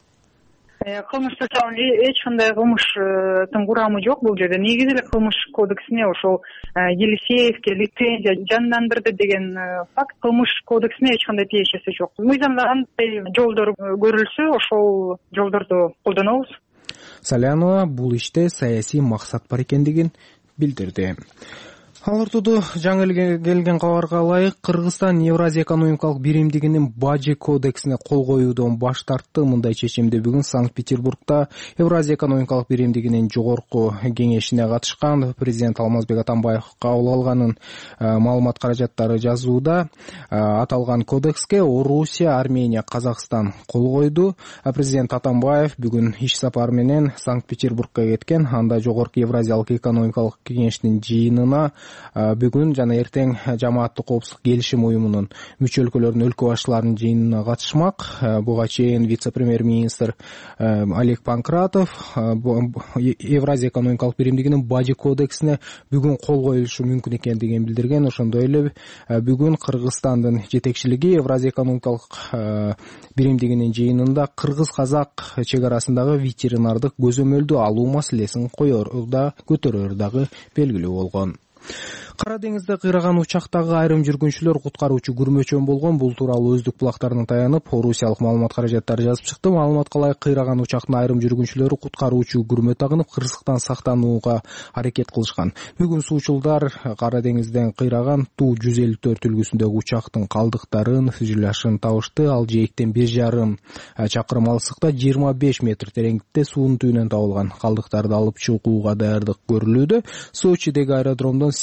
Кылмыш жасаган эч кандай кылмыштын курамы жок бул жерде. Негизи эле кылмыш кодексине ошол Елисеевке лицензия жандандырды деген факт кылмыш кодексине эч кандай тиешеси жок. Мыйзамда кандай жолдор көрүлсө, ошол жолдорду колдонобуз. Салянова бул иште саясий максат бар экендигин билдирди. Ал ортодо жаңы келген кабарга ылайык Кыргызстан Евразия экономикалык биримдигинин Бажы кодексине кол коюудан баш тартты. Мындай чечимди бүгүн Санкт-Петербургда Евразия экономикалык биримдигинин жогорку кеңешине катышкан президент Алмазбек Атамбаев кабыл алганын маалымат каражаттары жазууда. Аталган кодекске Орусия, Армения, Казакстан кол койду. Президент Атамбаев бүгүн иш сапары менен Санкт-Петербургка кеткен. Анда жогорку Евразиялык экономикалык кеңештин жыйынына бүгүн жана эртең жамааттык коопсуздук келишим уюмунун мүчө өлкөлөрүнүн өлкө башчыларынын жыйынына катышмак. Буга чейин вице-премьер-министр Олег Панкратов Евразия экономикалык биримдигинин Бажы кодексине бүгүн кол коюлушу мүмкүн экендигин билдирген. Ошондой эле бүгүн Кыргызстандын жетекчилиги Евразия экономикалык биримдигинин жыйынында кыргыз-казак чек арасындагы ветеринардык көзөмөлдү алуу маселесин көтөрөрү дагы белгилүү болгон. Кара деңизде кыйраган учактагы айрым жүргүнчүлөр куткаруучу күрмөчөн болгон. Бул тууралуу өздүк булактарына таянып, Орусиялык маалымат каражаттары жазып чыкты. Маалыматка ылайык кыйраган учактын айрым жүргүнчүлөрү куткаруучу күрмө тагынып, кырсыктан сактанууга аракет кылышкан. Бүгүн суучулдар Кара деңизден кыйраган Ту-154 үлгүсүндөгү учактын калдыктарын, фюзеляжын табышты. Ал жээктен 1,5 чакырым алыстыкта 25 метр тереңдикте суунун түбүнөн табылган. Калдыктарды алып чыгууга даярдык көрүлүүдө. Сочидеги аэродромдон Сирияга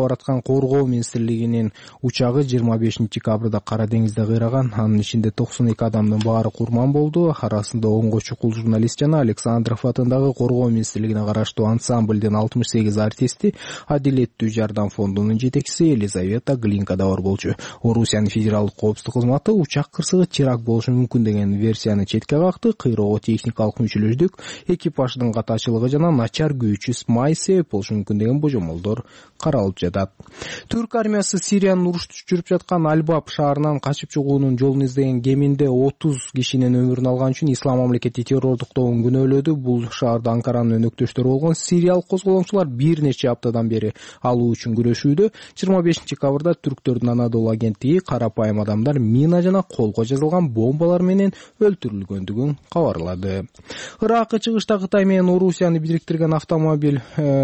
бараткан коргоо министрлигинин учагы 25 декабрда Кара деңизде кыйраган. Анын ичинде 92 адамдын баары курман болду. Арасында оңго чукул журналист жана Александров атындагы коргоо министрлигине караштуу ансамблдин 68 артисти, Адилеттүү жардам фондунун жетекчиси Елизавета Глинка да бар болчу. Орусиянын федералдык коопсуздук кызматы учак кырсыгы теракт болушу мүмкүн деген версияны четке какты. Кыйроого техникалык мүчөлөчүлүк, экипаждын катачылыгы жана начар күйүүчү май себеп болушу мүмкүн деген божомолдор каралып жатат. Түрк армиясы Сириянын уруш жүрүп жаткан Альбаб шаарынан качып чыгуунун жолун издеген кеминде 30 кишинин өмүрүн алган үчүн Ислам мамлекети террордуктоогун күнөөлөдү. Бул шаарда Анкаранын өнөктөштөрү болгон сириялык козголоңчулар бир нече аптадан бери алуу үчүн күрөшүүдө. 25 декабрда түрктөрдүн Анадолу агенттиги карапайым адамдар мина жана колго жазылган бомбалар менен өлтүрүлгөндүгүн кабарлады. Ыракы чыгышта Кытай менен Орусияны бириктирген автомобиль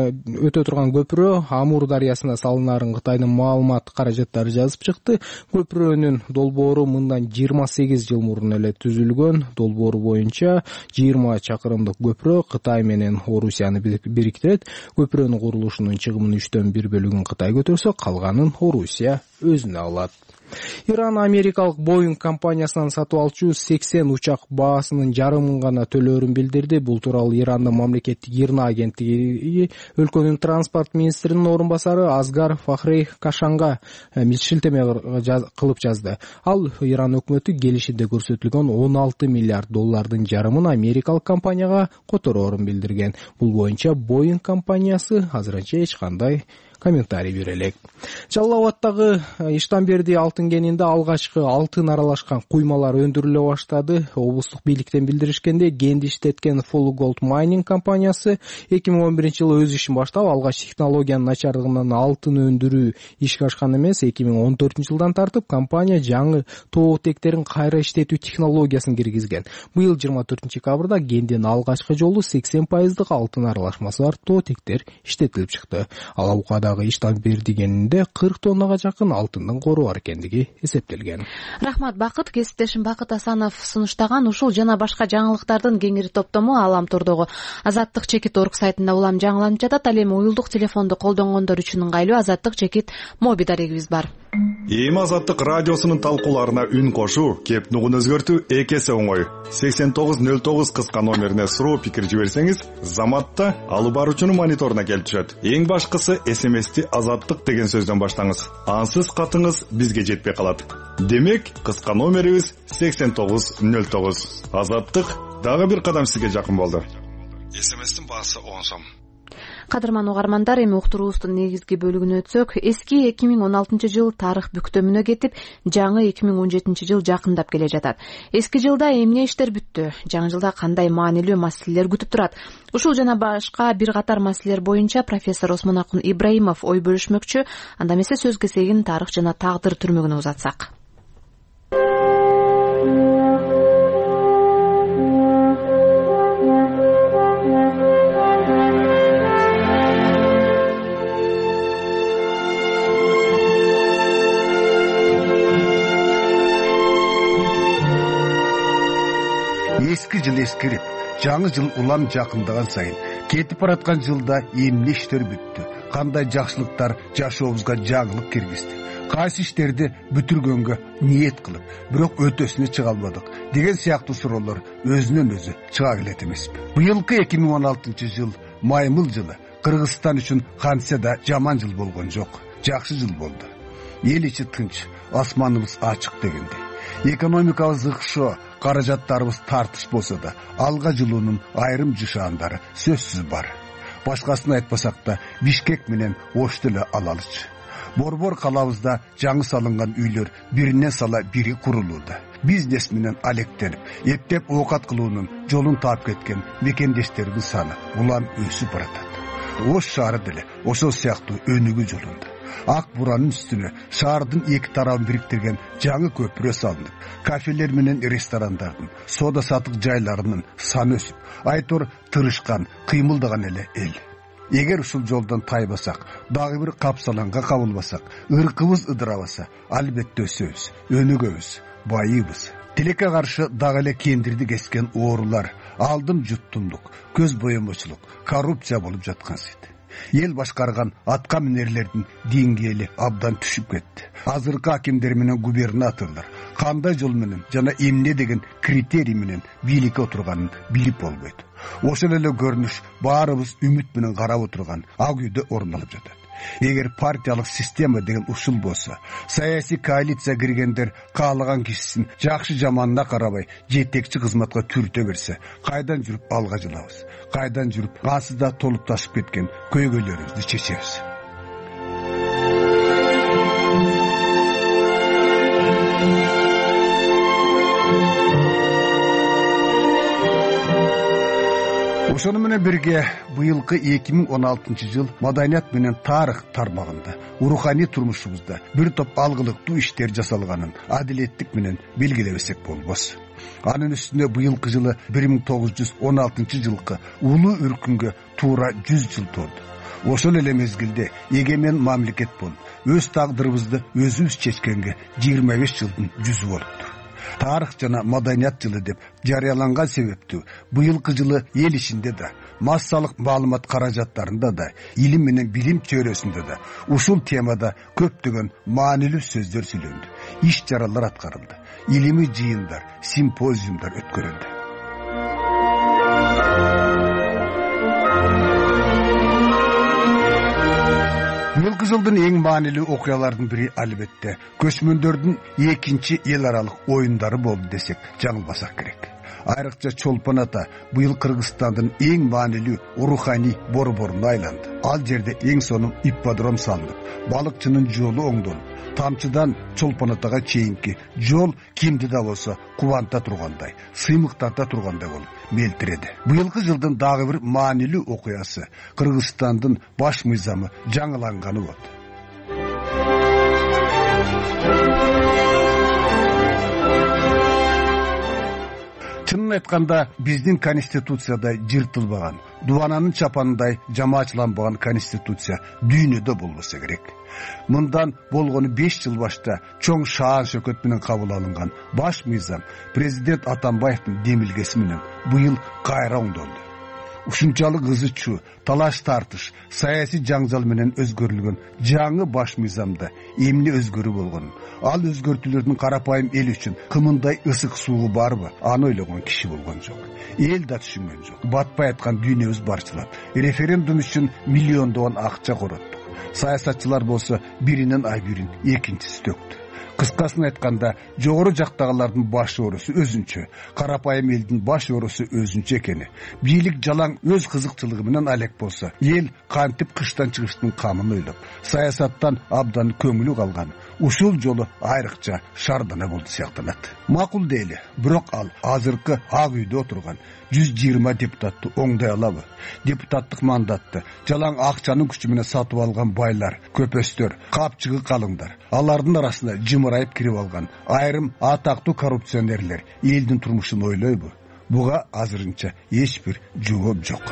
өтө турган көпүрө Амур дарыясына салынарын Кытайдын маалымат каражаттары жазып чыкты. Көпүрөнүн долбоору мындан 28 жыл мурун эле түзүлгөн. Долбоору боюнча 20 чакырымдык көпүрө Кытай менен Орусияны бириктирет. Көпүрөнүн курулушунун чыгымынын 3/1 Кытай көтөрсө, калганын Орусия өзүнө алат. Иран америкалык Boeing компаниясынан сатып алчу 80 учак баасынын жарымын гана төлөөрүн билдирди. Бул тууралуу Ирандын мамлекеттик ИРНА агенттиги өлкөнүн транспорт министринин орун басары Азгар Фахрей Кашанга шилтеме кылып жазды. Ал Иран өкмөтү келишимде көрсөтүлгөн 16 миллиард доллардын жарымын америкалык компанияга котороорун билдирген. Бул боюнча Boeing компаниясы азырынча эч кандай комментарий бере элек. Жалал Абадтагы Иштанберди алтын кенинде алгачкы алтын аралашкан куймалар өндүрүлө баштады. Облустук бийликтен билдиришкенде, кенди иштеткен Full Gold Mining компаниясы 2011-жылы өз ишин баштап, алгач технологиянын начардыгынан алтын өндүрүү ишке ашкан эмес. 2014-жылдан тартып компания жаңы тоотектерин кайра иштетүү технологиясын киргизген. Быйыл 24 декабрда кендин алгачкы жолу 80% алтын аралашмасы бар тоотектер иштетилип чыкты. Ал Иштанберди кенинде 40 тоннага жакын алтындын кору бар экендиги эсептелген. Рахмат Бакыт. Кесиптешим Бакыт Асанов сунуштаган ушул жана башка жаңылыктардын кеңири топтому Аламтордогу Азаттык чекит орг сайтында улам жаңыланып жатат. Ал эми уюлдук телефонду колдонгондор үчүн ыңгайлуу Азаттык чекит моби дарегибиз бар. Эми Азаттык радиосунун талкууларына үн кошуу, кеп нугун өзгөртүү эки эсе оңой. 8909 кыска номерине суроо пикир жиберсеңиз, заматта алып баруучунун мониторуна келип түшөт. Эң башкысы СМСти Азаттык деген сөздөн баштаңыз. Ансыз катыңыз бизге жетпей калат. Демек, кыска номерибиз 8909. Азаттык дагы бир кадам сизге жакын болду. СМСтин баасы 10 сом. Кадырман угармандар, эми уктуруубуздун негизги бөлүгүнө өтсөк, эски 2016-жыл тарых бүктөмүнө кетип, жаңы 2017-жыл жакындап келе жатат. Эски жылда эмне иштер бүттү? Жаңы жылда кандай маанилүү маселелер күтүп турат? Ушул жана башка бир катар маселелер боюнча профессор Осмонакун Ибраимов ой бөлүшмөкчү. Анда эмесе сөз кезегин тарых жана тагдыр түрмөгүнө узатсак. Эски жыл эскирип, жаңы жыл улам жакындаган сайын кетип бараткан жылда эмне иштер бүттү, кандай жакшылыктар жашообузга жаңылык киргизди, кайсы иштерди бүтүргөнгө ниет кылып, бирок өтөсүнө чыга албадык деген сыяктуу суроолор өзүнөн өзү чыга келет эмеспи. Быйылкы 2016-жыл маймыл жылы Кыргызстан үчүн кантсе да жаман жыл болгон жок, жакшы жыл болду. Эл ичи тынч, асманыбыз ачык дегендей. Экономикабыз ыкшоо, каражаттарыбыз тартыш болсо да, алга жылуунун айрым жышаандары сөзсүз бар. Башкасын айтпасак да, Бишкек менен Ошто эле алалычы. Борбор калабызда жаңы салынган үйлөр биринен сала бири курулууда. Бизнес менен алектенип, эптеп оокат кылуунун жолун таап кеткен мекендештерибиз саны улам өсүп баратат. Ош шаары деле ошол сыяктуу өнүгүү жолунда. Ак буранын үстүнө шаардын эки тарабын бириктирген жаңы көпүрө салынып, кафелер менен ресторандардын, соода сатык жайларынын саны өсүп, айтор тырышкан, кыймылдаган эле эл. Эгер ушул жолдон тайбасак, дагы бир капсаланга кабылбасак, ыркыбыз ыдырабаса, албетте өсөбүз, өнүгөбүз, байыбыз. Тилекке каршы дагы эле кендирди кескен оорулар, алдым жуттумдук, көз боемочулук, коррупция болуп жаткан сыйт. эл башкарган атка минерлердин деңгээли абдан түшүп кетти. Азыркы акимдер менен губернаторлор кандай жол менен жана эмне деген критерий менен бийликке отурганын билип болбойт. Ошол эле көрүнүш баарыбыз үмүт менен карап отурган ак үйдө орун алып жатат. Эгер партиялык система деген ушул болсо, саясий коалиция киргендер каалаган кишисин жакшы жаманына карабай жетекчи кызматка түртө берсе, кайдан жүрүп алга жылабыз? Кайдан жүрүп ансызда толуп ташып кеткен көйгөйлөрүбүздү чечебиз? Ошону менен бирге быйылкы 2016 жыл маданият менен тарых тармагында руханий турмушубузда бир топ алгылыктуу иштер жасалганын адилеттик менен белгилебесек болбос. Анын үстүнө быйылкы жылы 1916 жылкы улуу үркүнгө туура 100 жыл толду. Ошол эле мезгилде эгемен мамлекет болуп, өз тагдырыбызды өзүбүз чечкенге 25 жылдын 100 болуптур. Тарых жана маданият жылы деп жарыяланган себептүү быйылкы жылы эл ичинде да, массалык маалымат каражаттарында да, илим менен билим чөйрөсүндө да ушул темада көптөгөн маанилүү сөздөр сүйлөндү, иш чаралар аткарылды, илимий жыйындар, симпозиумдар өткөрүлдү. Быйылкы жылдын эң маанилүү окуялардын бири албетте көчмөндөрдүн экинчи эл аралык оюндары болду десек жаңылбасак керек. Айрыкча Чолпон ата быйыл Кыргызстандын эң маанилүү руханий борборуна айланды. Ал жерде эң сонун ипподром салынып, балыкчынын жолу оңдолуп, тамчыдан Чолпон атага чейинки жол кимди да болсо кубанта тургандай, сыймыктата тургандай болуп мелтиреди. Быйылкы жылдын дагы бир маанилүү окуясы Кыргызстандын баш мыйзамы жаңыланганы болду. Чынын айтканда, биздин конституцияда жыртылбаган, дубананын чапанындай жамаачыланбаган конституция дүйнөдө болбосо керек. Мындан болгону 5 жыл башта чоң шаан шөкөт менен кабыл алынган баш мыйзам президент Атамбаевдин демилгеси менен быйыл кайра оңдолду. Ушунчалык ызы-чуу, талаш тартыш, саясий жаңжал менен өзгөрүлгөн жаңы баш мыйзамда эмне өзгөрүү болгонун, ал өзгөртүүлөрдүн карапайым эл үчүн кымындай ысык суугу барбы, аны ойлогон киши болгон жок. Эл да түшүнгөн жок. Батпай аткан дүйнөбүз барчылап, референдум үчүн миллиондогон акча короттук. Саясатчылар болсо биринен айбирин экинчиси төктү. Кыскасын айтканда, жогору жактагылардын баш оорусу өзүнчө, карапайым элдин баш оорусу өзүнчө экени, бийлик жалаң өз кызыкчылыгы менен алек болсо, эл кантип кыштан чыгыштын камын ойлоп, саясаттан абдан көңүлү калган. Ушул жолу айрыкча шаардана болду сыяктанат. Макул дейли, бирок ал азыркы ак үйдө отурган 120 депутатты оңдой алабы? Депутаттык мандатты жалаң акчанын күчү менен сатып алган байлар, көпөстөр, капчыгы калыңдар, алардын арасына жымырайып кирип алган айрым атактуу коррупционерлер элдин турмушун ойлойбу? Буга азырынча эч бир жооп жок.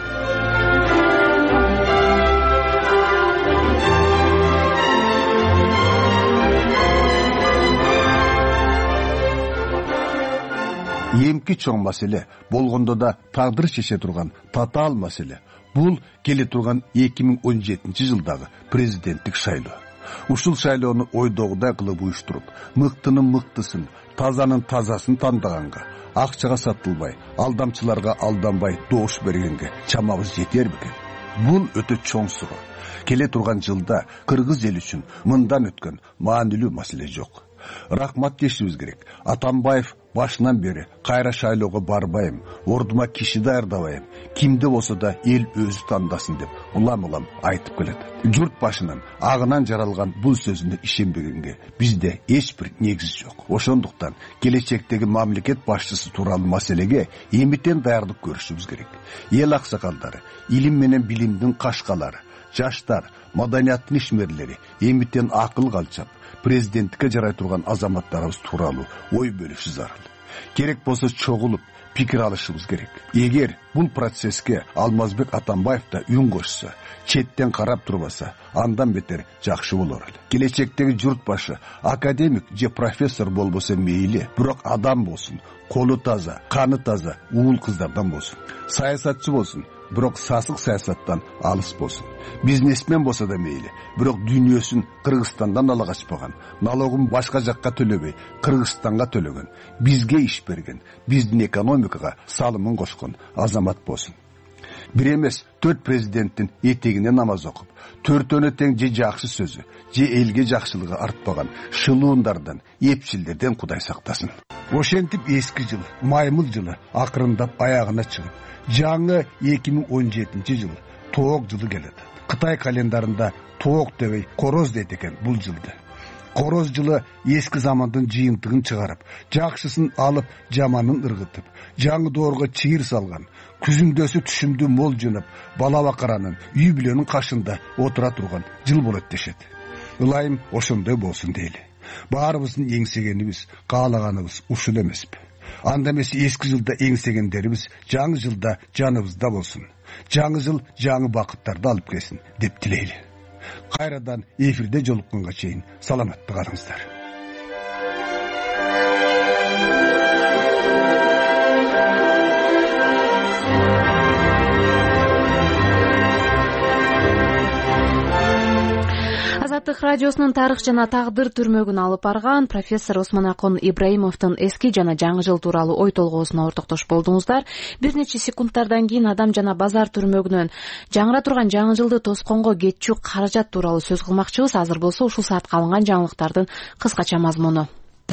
Эмки чоң маселе болгондо да тагдыр чече турган татаал маселе. Бул келе турган 2017 жылдагы президенттик шайлоо. Ушул шайлоону ойдогудай кылып уюштуруп, мыктынын мыктысын, тазанын тазасын тандаганга, акчага сатылбай, алдамчыларга алданбай доош бергенге чамабыз жетер бекен? Бул өтө чоң суроо. Келе турган жылда кыргыз эл үчүн мындан өткөн маанилүү маселе жок. Рахмат дешибиз керек. Атамбаев башынан бери кайра шайлоого барбайм, ордума киши даярдабайм, кимде болсо да эл өзү тандасын деп улам айтып келет. Журт башынан агынан жаралган бул сөзүнө ишенбегенге бизде эч бир негиз жок. Ошондуктан келечектеги мамлекет башчысы тууралуу маселеге эмитен даярдык көрүшүбүз керек. Эл аксакалдары, илим менен билимдин кашкалары, жаштар, маданияттын ишмерлери эмитен акыл калчап, президенттикке жарай турган азаматтарыбыз тууралуу ой бөлүшү зарыл. Керек болсо чогулуп пикир алышыбыз керек. Эгер бул процесске Алмазбек Атамбаев да үн кошсо, четтен карап турбаса, андан бетер жакшы болор эле. Келечектеги журт башы академик же профессор болбосо мейли, бирок адам болсун, колу таза, каны таза, уул кыздардан болсун. Саясатчы болсун, бирок сасык саясаттан алыс болсун. Бизнесмен болсо да мейли, бирок дүйнөсүн Кыргызстандан ала качпаган, налогун башка жакка төлөбөй Кыргызстанга төлөгөн, бизге иш берген, биздин экономикага салымын кошкон азамат болсун. Бир эмес 4 президенттин этегине намаз окуп, төртөнө тең же жакшы сөзү, же элге жакшылыгы артпаган шылуундардан, эпчилдерден Кудай сактасын. Ошентип эски жыл, маймыл жылы акырындап аягына чыгып, жаңы 2017 жыл тоок жылы келет. Кытай календарында тоок дебей короз дейт экен бул жылды. Короз жылы эски замандын жыйынтыгын чыгарып, жакшысын алып, жаманын ыргытып, жаңы доорго чыйыр салган, күзүндөсү түшүмдү мол жынып, бала бакаранын үй бүлөнүн кашында отура турган жыл болот дешет. Ылайым ошондой болсун дейли. Баарыбыздын эңсегенибиз, каалаганыбыз ушул эмеспи? Анда эмес эски жылда эңсегендерибиз жаңы жылда жаныбызда болсун. Жаңы жыл жаңы бакыттарды алып келсин деп тилейли. Кайрадан эфирде жолукканга чейин саламатты калыңыздар. Азаттык радиосунун тарых жана тагдыр түрмөгүн алып барган профессор Осмонакон Ибраимовдун эски жана жаңы жыл тууралуу ой толгоосуна ортоктош болдуңуздар. Бир нече секундтардан кийин Адам жана базар түрмөгүнөн жаңыра турган жаңы жылды тосконго кетчү каражат тууралуу сөз кылмакчыбыз. Азыр болсо ушул саатка алынган жаңылыктардын кыскача мазмуну.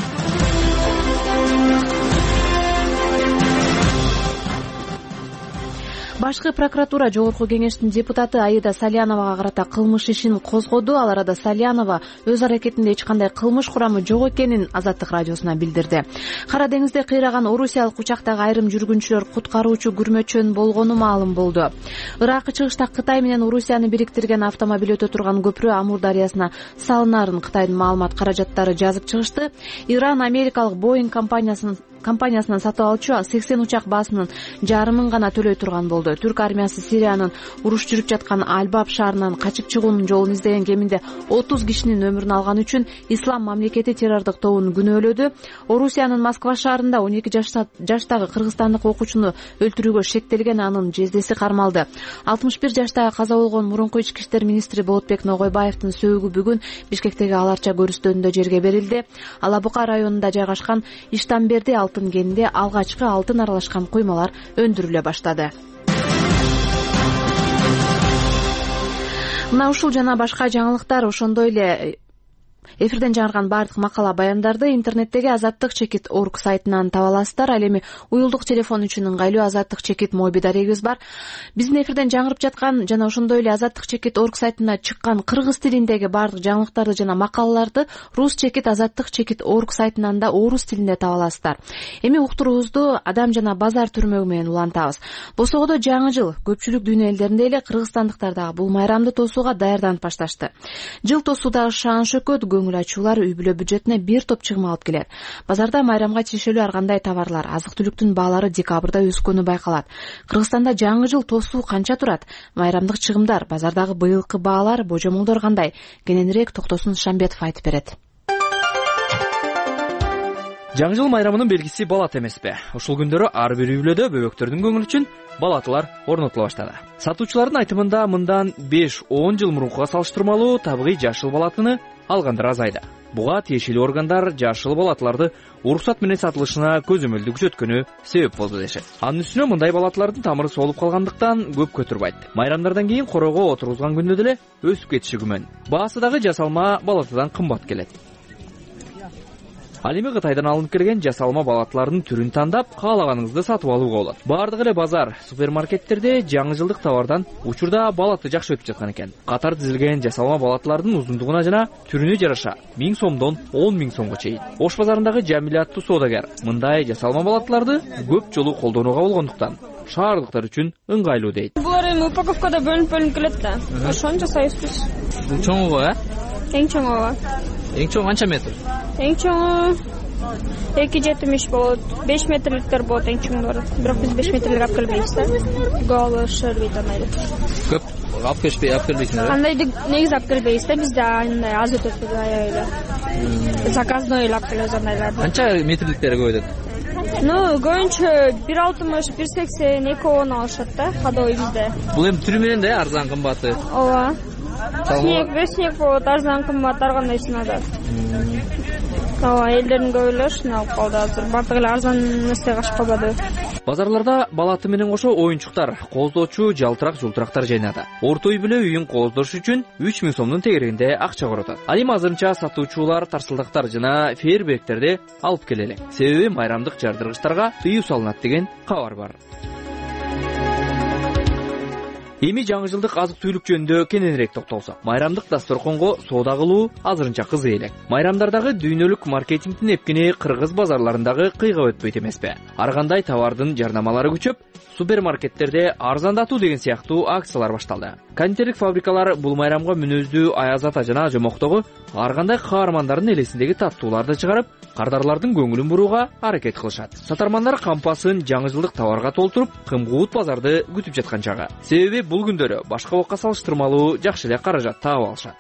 Башкы прокуратура Жогорку кеңештин депутаты Аида Саляновага карата кылмыш ишин козгоду. Ал арада Салянова өз аракетинде эч кандай кылмыш курамы жок экенин Азаттык радиосуна билдирди. Кара деңизде кыйраган орусиялык учактагы айрым жүргүнчүлөр куткаруучу күрмөчөн болгону маалым болду. Ыракы чыгышта Кытай менен Орусияны бириктирген автомобиль өтө турган көпүрө Амур дарыясына салынарын Кытайдын маалымат каражаттары жазып чыгышты. Иран америкалык Boeing компаниясынан сатып алчу 80 учак баасынын жарымын гана төлөй турган болду. Түрк армиясы Сириянын уруш жүрүп жаткан Альбаб шаарынан качып чыгуунун жолун издеген кеминде 30 кишинин өмүрүн алган үчүн Ислам мамлекети террордук тобун күнөөлөдү. Орусиянын Москва шаарында 12 жаштагы кыргызстандык окуучуну өлтүрүүгө шектелген анын жездеси кармалды. 61 жаштагы каза болгон мурунку ички иштер министри Болотбек Ногойбаевдин сөөгү бүгүн Бишкектеги Аларча көрүстөнүндө жерге берилди. Ала Бука районунда жайгашкан Иштанберди алтын кенинде алгачкы алтын аралашкан куймалар өндүрүлө баштады. Мына ушул жана башка жаңылыктар ошондой эле эфирден жаңырган баардык макала баяндарды интернеттеги azattik.org сайтынан таба аласыздар. Ал эми уюлдук телефон үчүн ыңгайлуу azattik мобиль дарегибиз бар. Биздин эфирден жаңырып жаткан жана ошондой эле azattik.org сайтына чыккан кыргыз тилиндеги баардык жаңылыктарды жана макалаларды rus.azattik.org сайтынан да орус тилинде таба аласыздар. Эми уктуруубузду Адам жана базар түрмөгү менен улантабыз. Босогодо жаңы жыл көпчүлүк дүйнө элдеринде эле кыргызстандыктар дагы бул майрамды тосууга даярданып башташты. Жыл тосуудагы шаан шөкөт көңүл ачуулар үй бүлө бюджетине бир топ чыгым алып келет. Базарда майрамга тиешелүү ар кандай товарлар, азык-түлүктүн баалары декабрда өскөнү байкалат. Кыргызстанда жаңы жыл тосуу канча турат? Майрамдык чыгымдар, базардагы быйылкы баалар, божомолдор кандай? Кененирээк Токтосун Шамбетов айтып берет. Жаңы жыл майрамынын белгиси балат эмеспи? Ушул күндөрү ар бир үй бүлөдө бөбөктөрдүн көңүлү үчүн балатылар орнотула баштады. Сатуучулардын айтымында мындан 5-10 жыл мурункуга салыштырмалуу табигый жашыл балатыны алгандар азайды. Буга тиешелүү органдар жашыл балатыларды уруксат менен сатылышына көзөмөлдү күзөткөнү себеп болду дешет. Анын үстүнө мындай балатылардын тамыры солуп калгандыктан көп көтөрбайт. Майрамдардан кийин корого отургузган күндө деле өсүп кетиши күмөн. Баасы дагы жасалма балатадан кымбат келет. Ал эми Кытайдан алынып келген жасалма балатылардын түрүн тандап, каалаганыңызды сатып алууга болот. Баардык эле базар, супермаркеттерде жаңы жылдык товардан учурда балаты жакшы өтүп жаткан экен. Катар тизилген жасалма балатылардын узундугуна жана түрүнө жараша 1000 сомдон 10 000 сомго чейин. Ош базарындагы Жамиля аттуу соодагер мындай жасалма балатыларды көп жолу колдонууга болгондуктан шаардыктар үчүн ыңгайлуу дейт. Булар эми упаковкада бөлүнүп келет да. Ошону жасайбыз биз. Бул чоңугу, Эң чоңугу. Эң чоң канча метр? Эң чоңу 2,70 болот. 5 метрликтер болот эң чоңдору. Бирок биз 5 метрлик алып келбейбиз да. Голы шервит анайды. Көп алып келбейсиңер? Андай негизи алып келбейбиз да. Бизде андай аз өтөт аябай эле. Заказной алып келебиз андайларды. Канча метрликтери көп өтөт? көбүнчө 1,60–1,80–2,10 алышат да кадой бизде. Бул эми түрү менен да арзан кымбаты. Ооба. Снег болот, арзан кымбат, ар кандайсын алат. Ооба, элдердин көбү эле ушуну алып калды азыр. Бардыгы эле арзан нерсе качып калбады. Базарларда балаты менен кошо оюнчуктар, кооздоочу жалтырак-жултурактар жайнады. Орто үй бүлө үйүн кооздош үчүн 3000 сомдун тегерегинде акча коротот. Ал эми азырынча сатуучулар тарсылдактар жана фейерверктерди алып келе элек. Себеби майрамдык жардыргычтарга тыюу салынат деген кабар бар. Эми жаңы жылдык азык-түлүк жөнүндө кененирээк токтолсок, майрамдык дасторконго соода кылуу азырынча кызык элек. Майрамдардагы дүйнөлүк маркетингдин эпкини кыргыз базарларындагы кыйга өтпөйт эмеспи? Ар кандай товардын жарнамалары күчөп, супермаркеттерде арзандатуу деген сыяктуу акциялар башталды. Кондитерлик фабрикалар бул майрамга мүнөздүү Аяз ата жана Жомоктогу ар кандай каармандардын элесиндеги таттууларды чыгарып, кардарлардын көңүлүн бурууга аракет кылышат. Сатармандар кампасын жаңы жылдык товарга толтуруп, кымкуут базарды күтүп жаткан чагы. Себеби бул күндөрү башка убакка салыштырмалуу жакшы эле каражат таап алышат.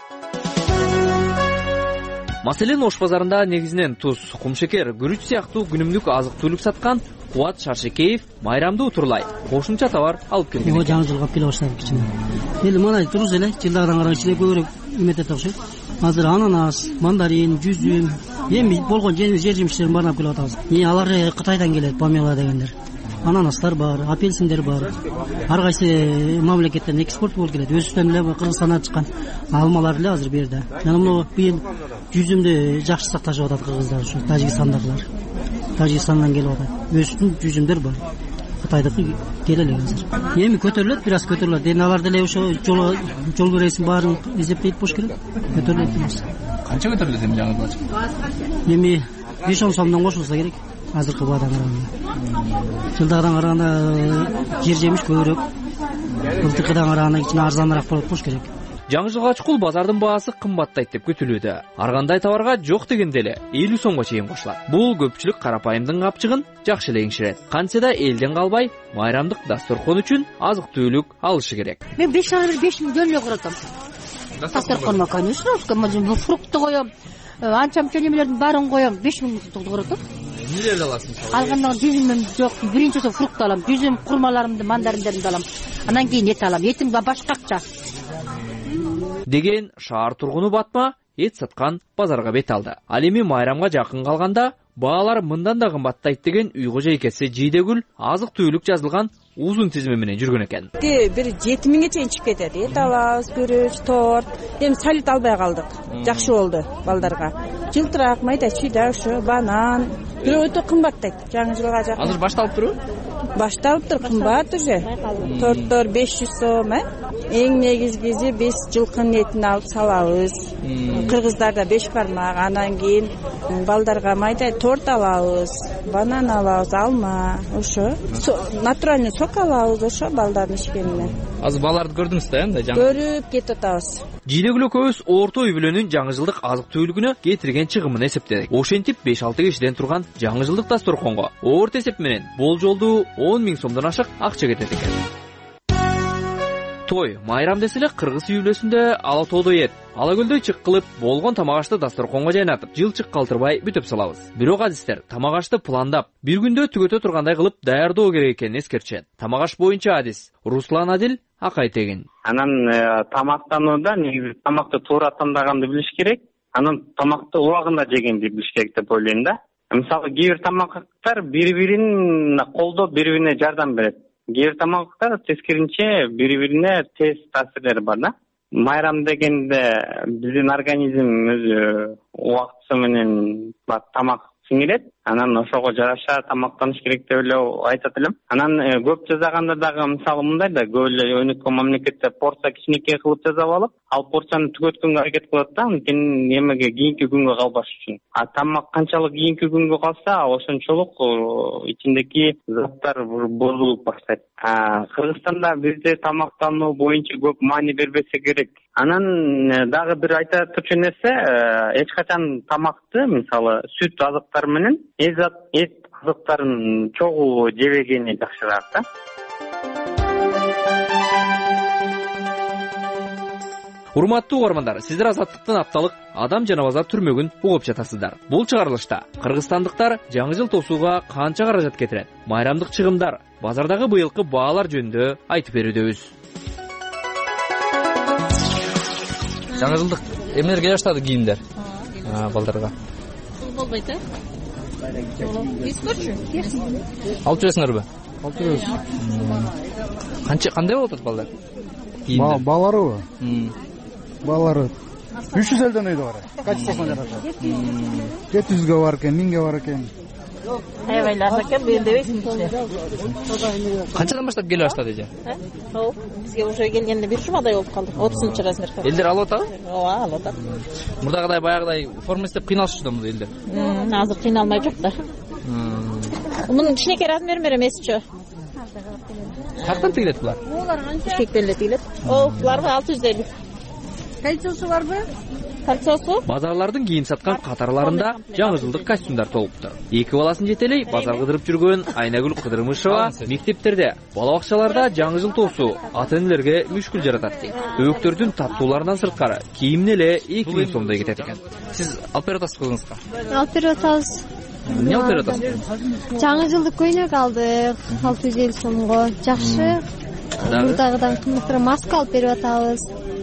Маселен, Ош базарында негизинен туз, кумшекер, күрүч сыяктуу күнүмдүк азык-түлүк саткан Кубат Шаршекеев майрамды утурлай кошумча товар алып келген. Жаңы жылга келе баштадым кичине. Эли мына туруз эле жылдагыдан караган ичине көбүрөөк эметет окшойт. Азыр ананас, мандарин, жүзүм, эми болгон жер жемиштердин баарын алып келип атабыз. Алар Кытайдан келет, помела дегендер. Ананастар бар, апельсиндер бар. Ар кайсы мамлекеттен экспорт болуп келет. Өзүбүздөн эле Кыргызстандан чыккан алмалар эле азыр берде. Жана мына быйыл жүзүмдү жакшы сакташып атат кыргыздар, ушу Тажикстандагылар. Тажикстандан келип атат. Өзүбүздүн жүзүмдөр бар. Кытайдыкы келе элек азыр. Эми көтөрүлөт, бир аз көтөрүлөт. Эми алар деле ошо жол бересин баарын эсептейт болуш керек. Көтөрүлөт эмес. Канча көтөрүлөт эми жаңы жылга? Эми 5-10 сомдон кошулса керек. Азыркы баадан караганда. Жылдагыдан караганда жер жемиш көбүрөөк. Былтыркыдан караганда кичине арзаныраак болот болуш керек. Жаңы жылга чукул базардын баасы кымбаттайт деп күтүлүүдө. Ар кандай товарга жок дегенде эле 50 сомго чейин кошулат. Бул көпчүлүк карапайымдын капчыгын жакшы эле еңширет. Кантсе да элден калбай майрамдык дасторкон үчүн азык-түлүк алышы керек. Мен 5,000 жөн коротом. Дасторконго, конечно, фрукты коем, анча-мынча немелердин баарын коем, 5,000 сомдук коротом. Нелерди аласың? Алгандан жүзүмүм жок, биринчи жолу фрукт алам, жүзүм, курмаларымды, мандариндеримди алам. Анан кийин эт алам. Этим башка акча. Деген шаар тургуну Батма эт саткан базарга бет алды. Ал эми майрамга жакын калганда баалар мындан да кымбаттайт деген үй кожойкеси Жийдегүл азык-түлүк жазылган узун тизме менен жүргөн экен. Бир 7000ге чейин чыгып кетет. Эт алабыз, күрүч, торт. Эми салют албай калдык. Жакшы болду балдарга. Жылтырак, майда чүйдө, ошо банан. Бирок өтө кымбаттайт жаңы жылга жакын. Азыр башталып турбу? Башталыптыр, кымбат уже. Торттор 500 сом, Эң негизгиси биз жылкынын этин алып салабыз. Кыргыздарда 5 бармак, анан кийин балдарга майда торт алабыз, банан алабыз, алма, ошо. Натуральный сок алабыз, ошо балдардын ичкенине. Азыр баларды көрдүңүз да, энди жаңы. Көрүп кетип атабыз. Жийдегүл экөөбүз орто үй бүлөнүн жаңы жылдык азык-түлүгүнө кетирген чыгымын эсептедик. Ошентип 5-6 кишиден турган жаңы жылдык дасторконго орто эсеп менен болжолдуу 10 000 сомдон ашык акча кетет экен. Той, майрам деселе кыргыз үй бүлөсүндө ала тоодой эт, ала көлдөй чык кылып, болгон тамак ашты дасторконго жайнатып, жылчык калтырбай бүтөп салабыз. Бирок адистер тамак ашты пландап, бир күндө түгөтө тургандай кылып даярдоо керек экенин эскертишет. Тамак аш боюнча адис Руслан Адил Акай тегин. Анан тамактанууда негизи тамакты туура тандаганды билиш керек, анан тамакты убагында жегенди билиш керек деп ойлойм да. Мисалы кээ бир тамактар бири-бирин колдоп, бири-бирине жардам берет. Кээ бир тамактар тескеринче бири-бирине терс таасирлери бар да. Майрам дегенде биздин организм өзү убакыты менен тамак сиңирет. Анан ошого жараша тамактаныш керек деп эле айтат элем. Анан көп жасаганда дагы мисалы мындай да, көп эле өнүккөн мамлекетте порция кичинекей кылып жасап алып, ал порцияны түгөткөнгө аракет кылат да, анткени эмеге кийинки күнгө калбаш үчүн. А тамак канчалык кийинки күнгө калса, ошончолук ичиндеги заттар бузулуп баштайт. Кыргызстанда бизде тамактануу боюнча көп маани бербесе керек. Анан дагы бир айта турчу нерсе, эч качан тамакты, мисалы сүт азыктар менен эт азыктарын чогуу жебегени жакшыраак да. урматтуу угармандар, сиздер Азаттыктын апталык адам жана базар түрмөгүн угуп жатасыздар. Бул чыгарылышта кыргызстандыктар жаңы жыл тосууга канча каражат кетирет, майрамдык чыгымдар, базардагы быйылкы баалар жөнүндө айтып берүүдөбүз. Жаңы жылдык эмнелер келе баштады, кийимдер балдарга? Болбойт, эскөрчү. Алып жүрөсүңөрбү? Алып жүрөбүз. Кандай болуп атат балдар? Баларыбы? Балары 300 элден өйдө бар. Качествосуна жараша. 700ге бар экен, 1000ге бар экен. Аябайласа экен, бул дебейсиң кичине. Канчадан баштап келе баштады эже? Бизге уже келгенде бир жумадай болуп калды. 30-размер. Элдер алып атабы? Ооба, алып атат. Мурдагыдай баягыдай форма издеп кыйналышчу элдер. Азыр кыйналмай жоктор. Мунун кичинекей размери менен эмесчү. Каяктан тигилет булар? Ишектен эле тигилет. Буларбы 650. Кальцосу барбы? Кальцосу? Базарлардын кийим саткан катарларында жаңы жылдык костюмдар толуптур. Эки баласын жетелей базар кыдырып жүргөн Айнагүл Кыдырмышева мектептерде, бала бакчаларда жаңы жыл тосуу ата-энелерге мүшкүл жаратат дейт. Өбөктөрдүн таттууларынан сырткары кийимине эле 2000 сомдой кетет экен. Сиз алып берип атасыз кызыңызга? Алып берип атабыз. Эмне алып берип атасыз? Жаңы жылдык көйнөк алдык 650 сомго. Жакшы. Мурдагыдан кымбатыраак маска алып берип атабыз.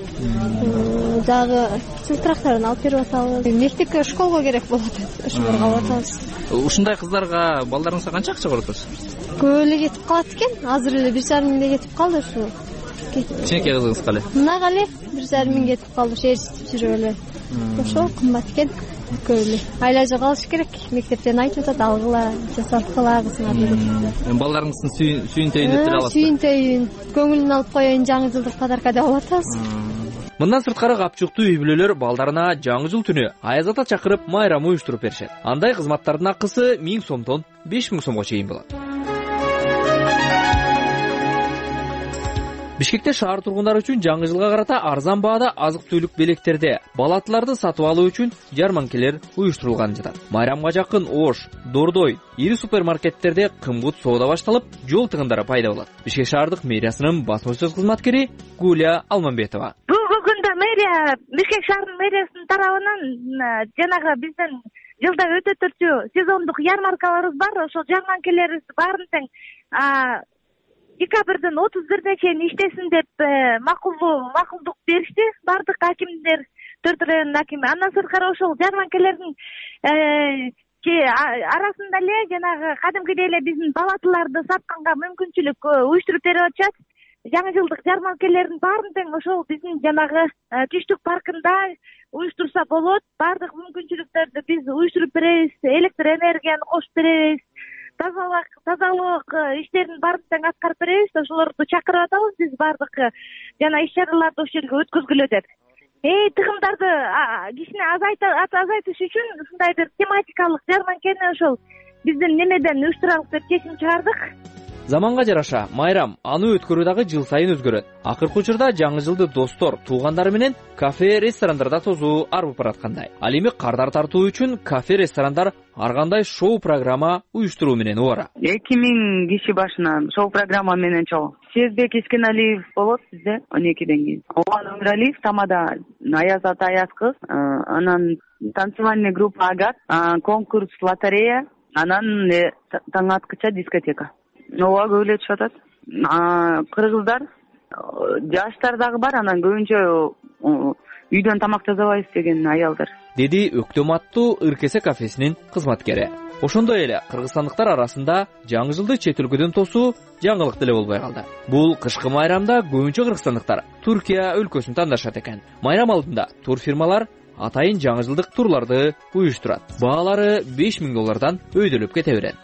Дагы жылтырактарын алып берип атабыз. Мектепке, школго керек болот. Ошолорго алып атабыз. Ушундай кыздарга балдарыңызга канча акча коротосуз? Көп эле кетип калат экен. Азыр эле 1,5 миңге кетип калды ушу. Кичинекей кызыңызга эле? Мынага эле 1,5 миң кетип калды, шериштип жүрүп эле. Ошол кымбат экен. Көп эле. Айлажа калыш керек. Мектептен айтып атат, алгыла, жасаткыла кызыңа деп. Балдарыңыздын сүйүн тейин деп аласыз. Сүйүн тейин, көңүлүн алып коеюн, жаңы жылдык подарка деп атабыз. Мындан сырткары капчуктуу үй-бүлөлөр балдарына жаңы жыл түнү аяз ата чакырып майрам уюштуруп беришет. Андай кызматтардын акысы 1000 сомдон 5000 сомго чейин болот. Бишкекте шаар тургундары үчүн жаңы жылга карата арзан баада азык-түлүк белектерде балатларды сатып алуу үчүн жарманкелер уюштурулган жатат. Майрамга жакын Ош, Дордой, ири супермаркеттерде кымбат соода башталып, жол тыгындары пайда болот. Бишкек шаардык мэриясынын басма-сөз кызматкери Гуля Алманбетова. Бүгүнкү күндө мэрия, Бишкек шаарынын мэриясынын тарабынан жанагы биздин жылда өтө турчу сезондук ярмаркаларыбыз бар. Ошол жарманкелерибиз баарын тең декабрдын 31-ине чейин иштесин деп макулдук беришти бардык акимдер, 4 райондун акими. Андан сырткары ошол жарманкелердин арасында эле жанагы кадимкидей эле биздин балатыларды сатканга мүмкүнчүлүк уюштуруп берип атышат. Жаңы жылдык жарманкелердин баарын тең ошол биздин жанагы түштүк паркында уюштурса болот. Бардык мүмкүнчүлүктөрдү биз уюштуруп беребиз, электр энергияны кошуп беребиз. Тазалык иштерин баарын тең аткарып беребиз. Ошолорду чакырып атабыз биз бардык жана иш-чараларды ошол жерге өткөзгүлө деп. Тыгымдарды кичине азайтыш үчүн ушундай бир тематикалык жарманкени ошол биздин немеден уюштуралык деп чечим чыгардык. Заманга жараша майрам аны өткөрүү дагы жыл сайын өзгөрөт. Акыркы учурда жаңы жылды достор, туугандары менен кафе, ресторандарда тосуу арбып бараткандай. Ал эми кардар тартуу үчүн кафе, ресторандар ар кандай шоу программа уюштуруу менен убара. 2000 киши башына шоу программа менен чогуу. Сезбек Искеналиев болот бизде 12ден кийин. Оған Өмүралиев тамада Аяз ата аяз кыз, анан танцевальный группа Агат, конкурс лотерея, анан таң аткыча дискотека. Ооба көп эле түшүп атат. Кыргыздар, жаштар дагы бар, анан көбүнчө үйдөн тамак жасабайбыз деген аялдар. Деди Өктөм аттуу Ыркесе кафесинин кызматкери. Ошондой эле кыргызстандыктар арасында жаңы жылды чет өлкөдөн тосуу жаңылык деле болбой калды. Бул кышкы майрамда көбүнчө кыргызстандыктар Түркия өлкөсүн тандашат экен. Майрам алдында турфирмалар атайын жаңы жылдык турларды уюштурат. Баалары $5000 өйдөлөп кете берет.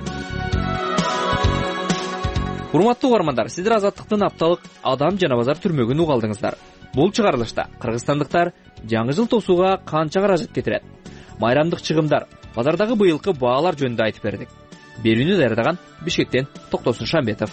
Урматтуу угармандар, сиздер Азаттыктын апталык адам жана базар түрмөгүн угалдыңыздар. Бул чыгарылышта кыргызстандыктар жаңы жыл тосууга канча каражат кетирет, майрамдык чыгымдар, базардагы быйылкы баалар жөнүндө айтып бердик. Берүүнү даярдаган Бишкектен Токтосун Шамбетов.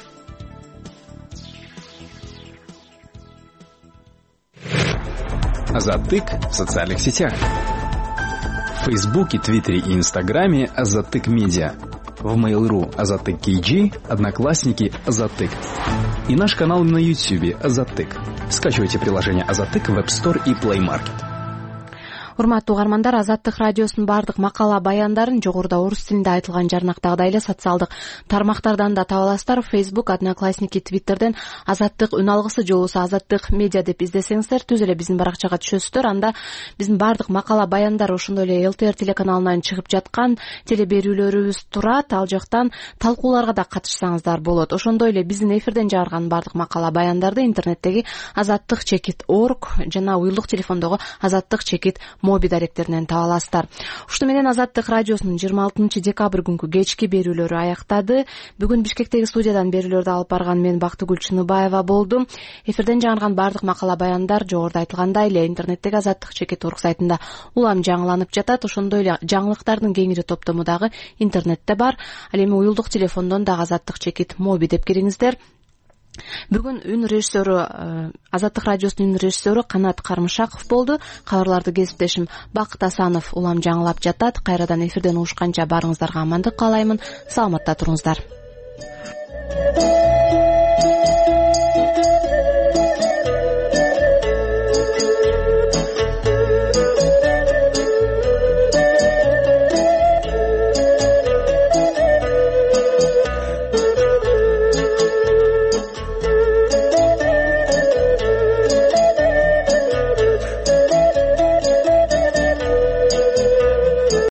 Азаттык в социальных сетях. В Фейсбуке, Твиттере и Инстаграме Азаттык Медиа. В Mail.ru Азаттык KG, Одноклассники Азаттык. И наш канал на Ютьюбе Азаттык. Скачивайте приложение «Азаттык» в App Store и Play Market. Урматтуу угармандар, Азаттык радиосунун баардык макала баяндарын жогоруда орус тилинде айтылган жарнактагыдай эле социалдык тармактардан да таба аласыздар. Facebook, Одноклассники, Twitterден Азаттык үн алгысы же болбосо Азаттык медиа деп издесеңиздер түз эле биздин баракчага түшөсүздөр. Анда биздин баардык макала баяндар ошондой эле ЛТР телеканалынан чыгып жаткан теле берүүлөрүбүз турат. Ал жактан талкууларга да катышсаңыздар болот. Ошондой эле биздин эфирден жарган баардык макала баяндарды интернеттеги azattik.org жана уюлдук телефондогу azattik моби даректеринен таба аласыздар. Ушуну менен Азаттык радиосунун 26 декабрь күнкү кечки берүүлөрү аяктады. Бүгүн Бишкектеги студиядан берүүлөрдү алып барган мен Бактыгүл Чыныбаева болдум. Эфирден жаңырган баардык макала баяндар жогоруда айтылгандай эле интернеттеги azattik.org сайтында улам жаңыланып жатат. Ошондой эле жаңылыктардын кеңири топтому дагы интернетте бар. Ал эми уюлдук телефондон дагы azattik.моби деп кириңиздер. Бүгүн үн режиссеру, Азаттык радиосунун үн режиссеру Канат Кармышаков болду. Кабарларды кесиптешим Бакыт Асанов улам жаңылап жатат. Кайрадан эфирден угушканча баарыңыздарга амандык каалаймын. Саламатта туруңуздар.